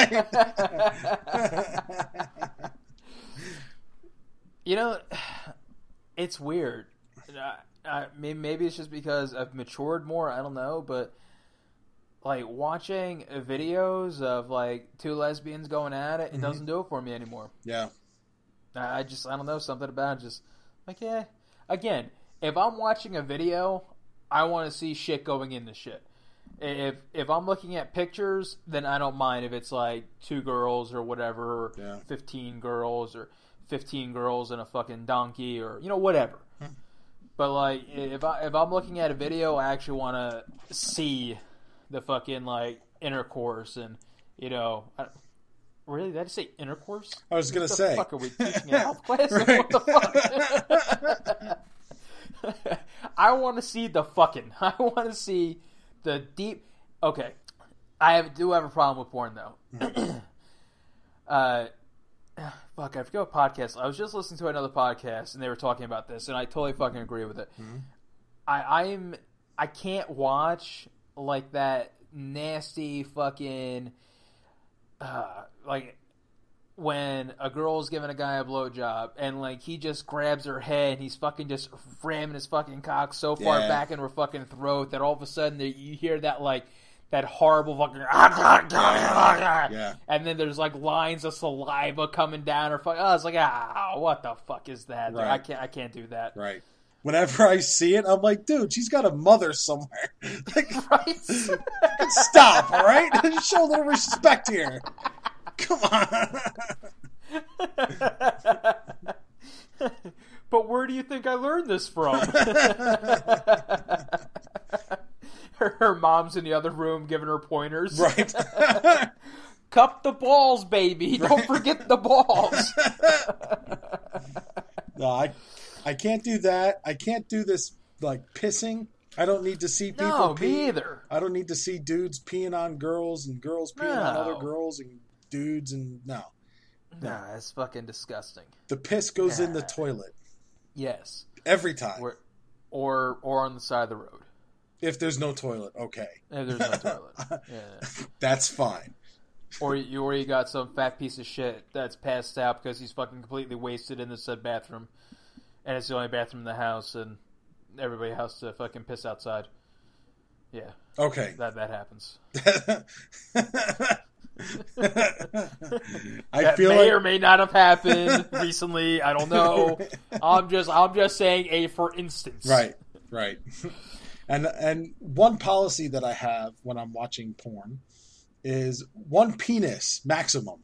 You know, it's weird. I, I, maybe it's just because I've matured more. I don't know, but like watching videos of like two lesbians going at it, it mm-hmm. doesn't do it for me anymore. Yeah. I just, I don't know, something about it just, like, yeah. Again, if I'm watching a video, I want to see shit going into shit. If if I'm looking at pictures, then I don't mind if it's like two girls or whatever, or yeah. fifteen girls or fifteen girls and a fucking donkey or you know whatever. Hmm. But like if I if I'm looking at a video, I actually want to see the fucking like intercourse and you know. I, Really? Did I just say intercourse? I was going to say. What the fuck are we teaching in health class? Right. What the fuck? I want to see the fucking. I want to see the deep. Okay. I have, do have a problem with porn, though. uh, fuck, I forget what podcast. I was just listening to another podcast, and they were talking about this, and I totally fucking agree with it. Mm-hmm. I, I'm. I can't watch, like, that nasty fucking. Uh, like when a girl's giving a guy a blowjob and like he just grabs her head and he's fucking just ramming his fucking cock so far yeah. back in her fucking throat that all of a sudden you hear that like that horrible fucking yeah. and then there's like lines of saliva coming down her fucking. Oh, it's like ah, what the fuck is that? Right. I can't, I can't do that. Right. Whenever I see it, I'm like, dude, she's got a mother somewhere. Like, right? Stop, all right? Show a little respect here. Come on. But where do you think I learned this from? her, her mom's in the other room giving her pointers. Right. Cup the balls, baby. Right. Don't forget the balls. No, I... I can't do that. I can't do this, like, pissing. I don't need to see people no, pee. me either. I don't need to see dudes peeing on girls and girls peeing no. on other girls and dudes and... No. No, nah, it's fucking disgusting. The piss goes nah. in the toilet. Yes. Every time. Or, or or on the side of the road. If there's no toilet, okay. If there's no toilet. Yeah. That's fine. Or you, or you got some fat piece of shit that's passed out because he's fucking completely wasted in the said bathroom. And it's the only bathroom in the house, and everybody has to fucking piss outside. Yeah. Okay. That that happens. I that feel may like... or may not have happened recently. I don't know. I'm just I'm just saying a for instance. Right. Right. And and one policy that I have when I'm watching porn is one penis maximum.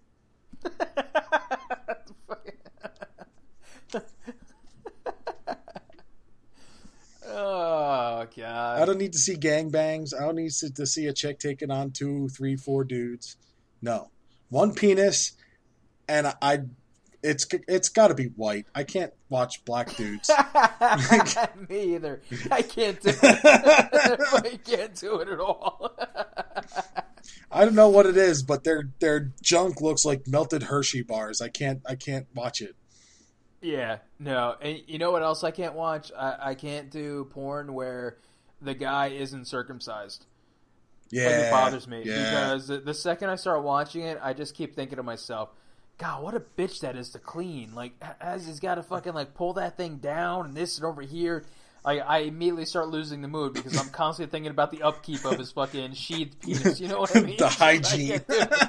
Oh, God. I don't need to see gangbangs. I don't need to, to see a chick taking on two, three, four dudes. No. One penis, and I, I it's it's got to be white. I can't watch black dudes. Me either. I can't do it. I can't do it at all. I don't know what it is, but their their junk looks like melted Hershey bars. I can't I can't watch it. Yeah, no. And you know what else I can't watch? I, I can't do porn where the guy isn't circumcised. Yeah. Like, it bothers me. Yeah. Because the, the second I start watching it, I just keep thinking to myself, God, what a bitch that is to clean. Like, as he's got to fucking, like, pull that thing down and this and over here. I, I immediately start losing the mood because I'm constantly thinking about the upkeep of his fucking sheathed penis. You know what I mean? The hygiene.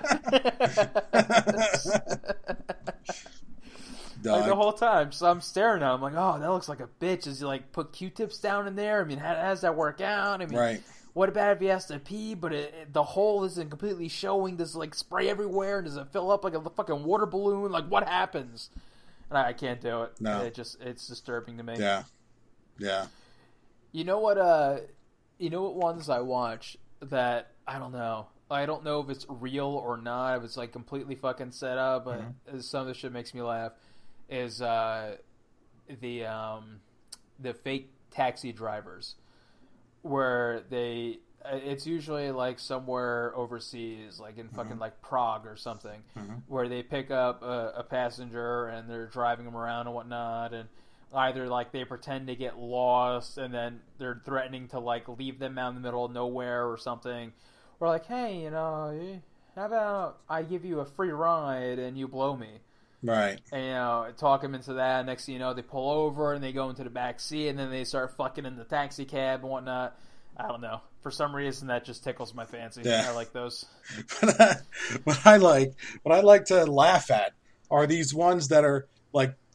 Like the whole time, so I'm staring at him. I'm like, oh, that looks like a bitch. Does he like put Q-tips down in there? I mean, how, how does that work out? I mean, right. What about if he has to pee, but it, it, the hole isn't completely showing? Does it like spray everywhere? Does it fill up like a fucking water balloon? Like, what happens? And I, I can't do it. No, it just it's disturbing to me. Yeah, yeah. You know what? Uh, you know what ones I watch that I don't know. I don't know if it's real or not. If it's like completely fucking set up, but mm-hmm. some of this shit makes me laugh. Is uh, the um, the fake taxi drivers, where they it's usually like somewhere overseas, like in fucking mm-hmm. like Prague or something, mm-hmm. where they pick up a, a passenger and they're driving them around and whatnot, and either like they pretend to get lost and then they're threatening to like leave them out in the middle of nowhere or something, or like, hey, you know, how about I give you a free ride and you blow me. Right. And, you know, talk them into that. Next thing you know, they pull over and they go into the back seat and then they start fucking in the taxi cab and whatnot. I don't know. For some reason, that just tickles my fancy. Yeah. I like those. What I, what I like, what I like to laugh at are these ones that are like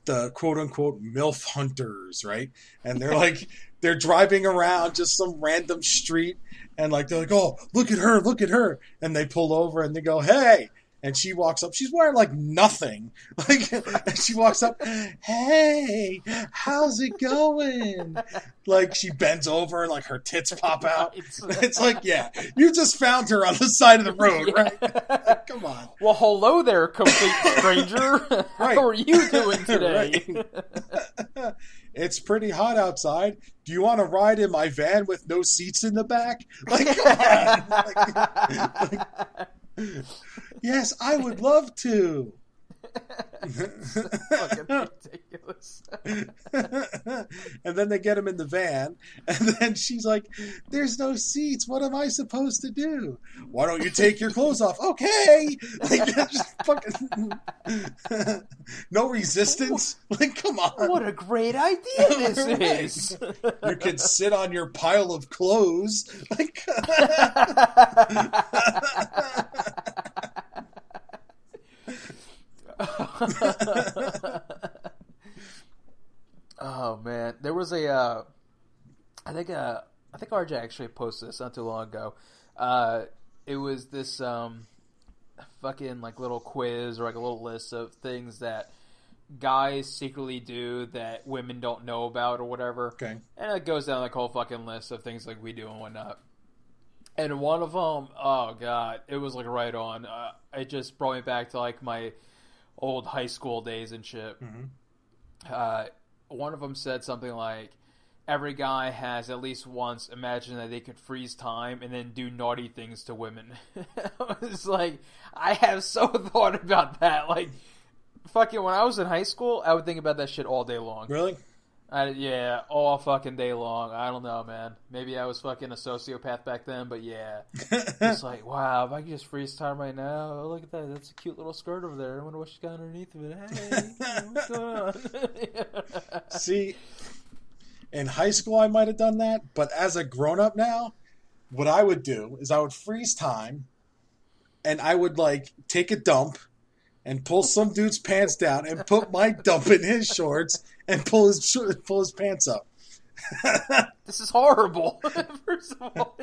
the quote unquote MILF hunters, right? And they're like, they're driving around just some random street, and like they're like, oh, look at her, look at her, and they pull over and they go, hey. And she walks up. She's wearing like nothing. Like, and she walks up. Hey, how's it going? Like she bends over and like her tits pop out. It's like, yeah, you just found her on the side of the road, yeah. Right? Come on. Well, hello there, complete stranger. Right. How are you doing today? Right. It's pretty hot outside. Do you want to ride in my van with no seats in the back? Like, come on. Like, like, yes, I would love to. Fucking ridiculous. And then they get him in the van, and then she's like, there's no seats. What am I supposed to do? Why don't you take your clothes off? Okay. Like, just fucking no resistance. Like, come on. What a great idea this Right. is. You can sit on your pile of clothes. Like, Oh man, there was a. Uh, I think. Uh, I think R J actually posted this not too long ago. Uh, it was this um, fucking like little quiz or like a little list of things that guys secretly do that women don't know about or whatever. okay. And it goes down like a whole fucking list of things like we do and whatnot. And one of them, oh god, it was like right on. Uh, it just brought me back to like my old high school days and shit. Mm-hmm. Uh, one of them said something like, every guy has at least once imagined that they could freeze time and then do naughty things to women. I was like, I have so thought about that. Like, fucking when I was in high school, I would think about that shit all day long. Really? I, yeah, all fucking day long. I don't know, man. Maybe I was fucking a sociopath back then, but yeah. It's like, wow, if I could just freeze time right now, oh, look at that. That's a cute little skirt over there. I wonder what she's got underneath of it. Hey, what's going on? See, in high school I might have done that, but as a grown-up now, what I would do is I would freeze time, and I would, like, take a dump and pull some dude's pants down and put my dump in his shorts and pull his pull his pants up. This is horrible. First of all,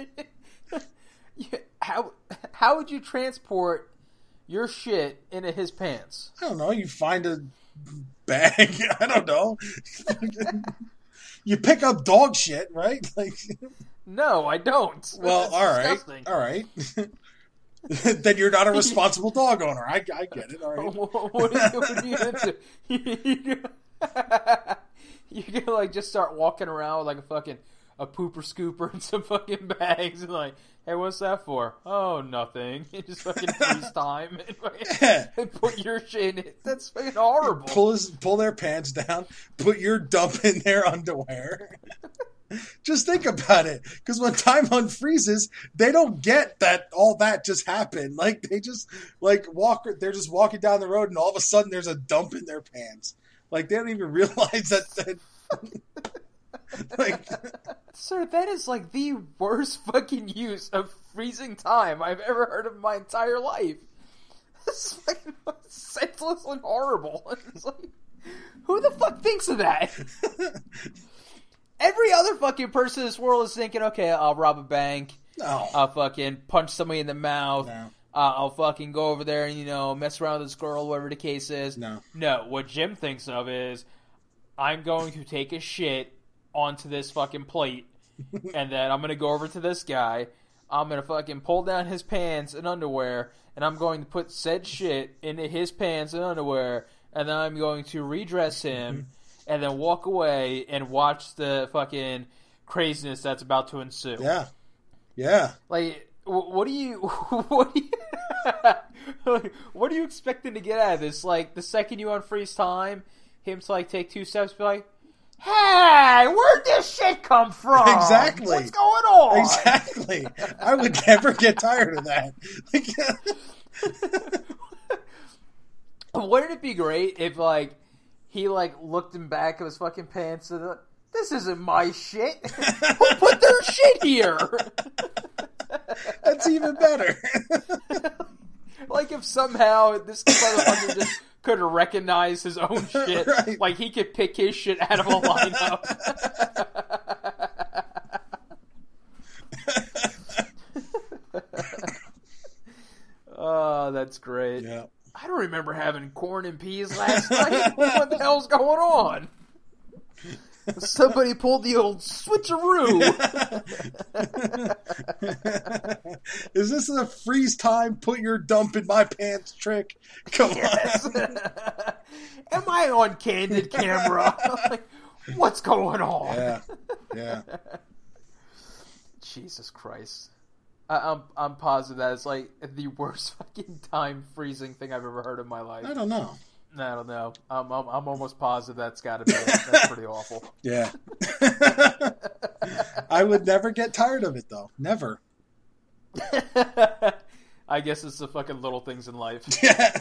how how would you transport your shit into his pants? I don't know. You find a bag. I don't know. You pick up dog shit, right? Like, no, I don't. well, That's all right, disgusting. all right. Then you're not a responsible dog owner. I, I get it. All right. What are you, what are you into? You can like just start walking around with like a fucking a pooper scooper and some fucking bags and like, hey, what's that for? Oh, nothing. You just fucking freeze time and, fucking, and put your shit in it. That's fucking horrible. Pull his, pull their pants down. Put your dump in their underwear. Just think about it, because when time unfreezes, they don't get that all that just happened. Like they just like walk, they're just walking down the road, and all of a sudden there's a dump in their pants. Like they don't even realize that. that like, sir, that is like the worst fucking use of freezing time I've ever heard of in my entire life. It's fucking senseless and horrible. It's like, who the fuck thinks of that? Every other fucking person in this world is thinking, okay, I'll rob a bank. no. I'll fucking punch somebody in the mouth. No. Uh, I'll fucking go over there and, you know, mess around with this girl, whatever the case is. No. No, what Jim thinks of is, I'm going to take a shit onto this fucking plate, and then I'm going to go over to this guy. I'm going to fucking pull down his pants and underwear, and I'm going to put said shit into his pants and underwear, and then I'm going to redress him, and then walk away and watch the fucking craziness that's about to ensue. Yeah. Yeah. Like, what do you, what do you, what are you expecting to get out of this? Like, the second you unfreeze time, him to like take two steps, be like, hey, where'd this shit come from? Exactly. What's going on? Exactly. I would never get tired of that. Wouldn't it be great if, like, he, like, looked in back of his fucking pants and, like, this isn't my shit. Who put their shit here? That's even better. Like, if somehow this motherfucker just could recognize his own shit. Right. Like he could pick his shit out of a lineup. Oh, that's great. Yeah. I don't remember having corn and peas last night. What the hell's going on? Somebody pulled the old switcheroo. Is this a freeze time, put your dump in my pants trick? Come Yes. on. Am I on candid camera? Like, what's going on? Yeah. Yeah. Jesus Christ. I, I'm I'm positive that it's like the worst fucking time freezing thing I've ever heard in my life. I don't know. I don't know. I'm I'm, I'm almost positive that's got to be it. That's pretty awful. Yeah. I would never get tired of it, though. Never. I guess it's the fucking little things in life. Yeah.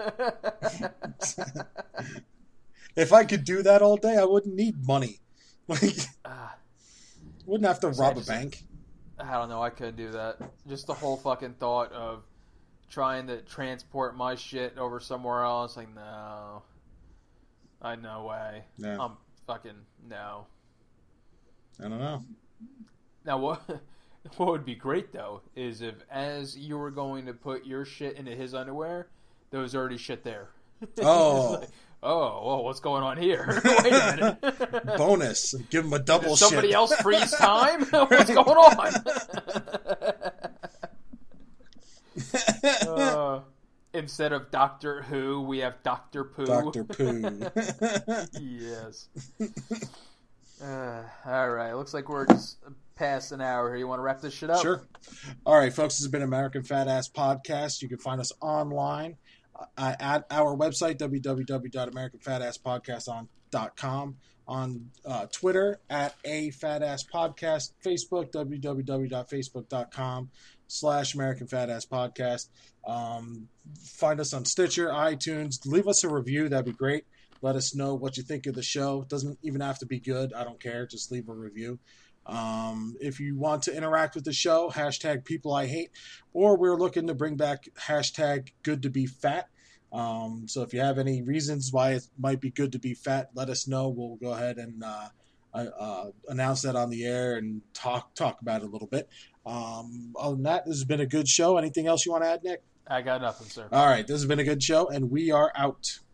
If I could do that all day, I wouldn't need money. Like, uh, wouldn't have to so rob a just, bank. I don't know. I couldn't do that. Just the whole fucking thought of trying to transport my shit over somewhere else. Like, no. I no way. Yeah. I'm fucking no. I don't know. Now, what what would be great, though, is if as you were going to put your shit into his underwear, there was already shit there. Oh. Like, oh, well, what's going on here? Wait a minute. Bonus. Give him a double Does somebody shit. else freeze time? What's going on? uh, instead of Doctor Who, we have Doctor Pooh. Doctor Pooh. Yes. Uh, all right. Looks like we're just past an hour here. You want to wrap this shit up? Sure. All right, folks. This has been American Fat Ass Podcast. You can find us online uh, at our website, w w w dot american fat ass podcast dot com, on uh, Twitter at a fat ass podcast, Facebook, w w w dot facebook dot com slash American Fat Ass Podcast. Um, find us on Stitcher, iTunes. Leave us a review. That'd be great. Let us know what you think of the show. Doesn't even have to be good. I don't care. Just leave a review. Um, if you want to interact with the show, hashtag people I hate, or we're looking to bring back hashtag good to be fat. Um, so if you have any reasons why it might be good to be fat, let us know. We'll go ahead and uh, uh, announce that on the air and talk talk about it a little bit. Um, other than that, this has been a good show. Anything else you want to add, Nick? I got nothing, sir. All right, this has been a good show, and we are out.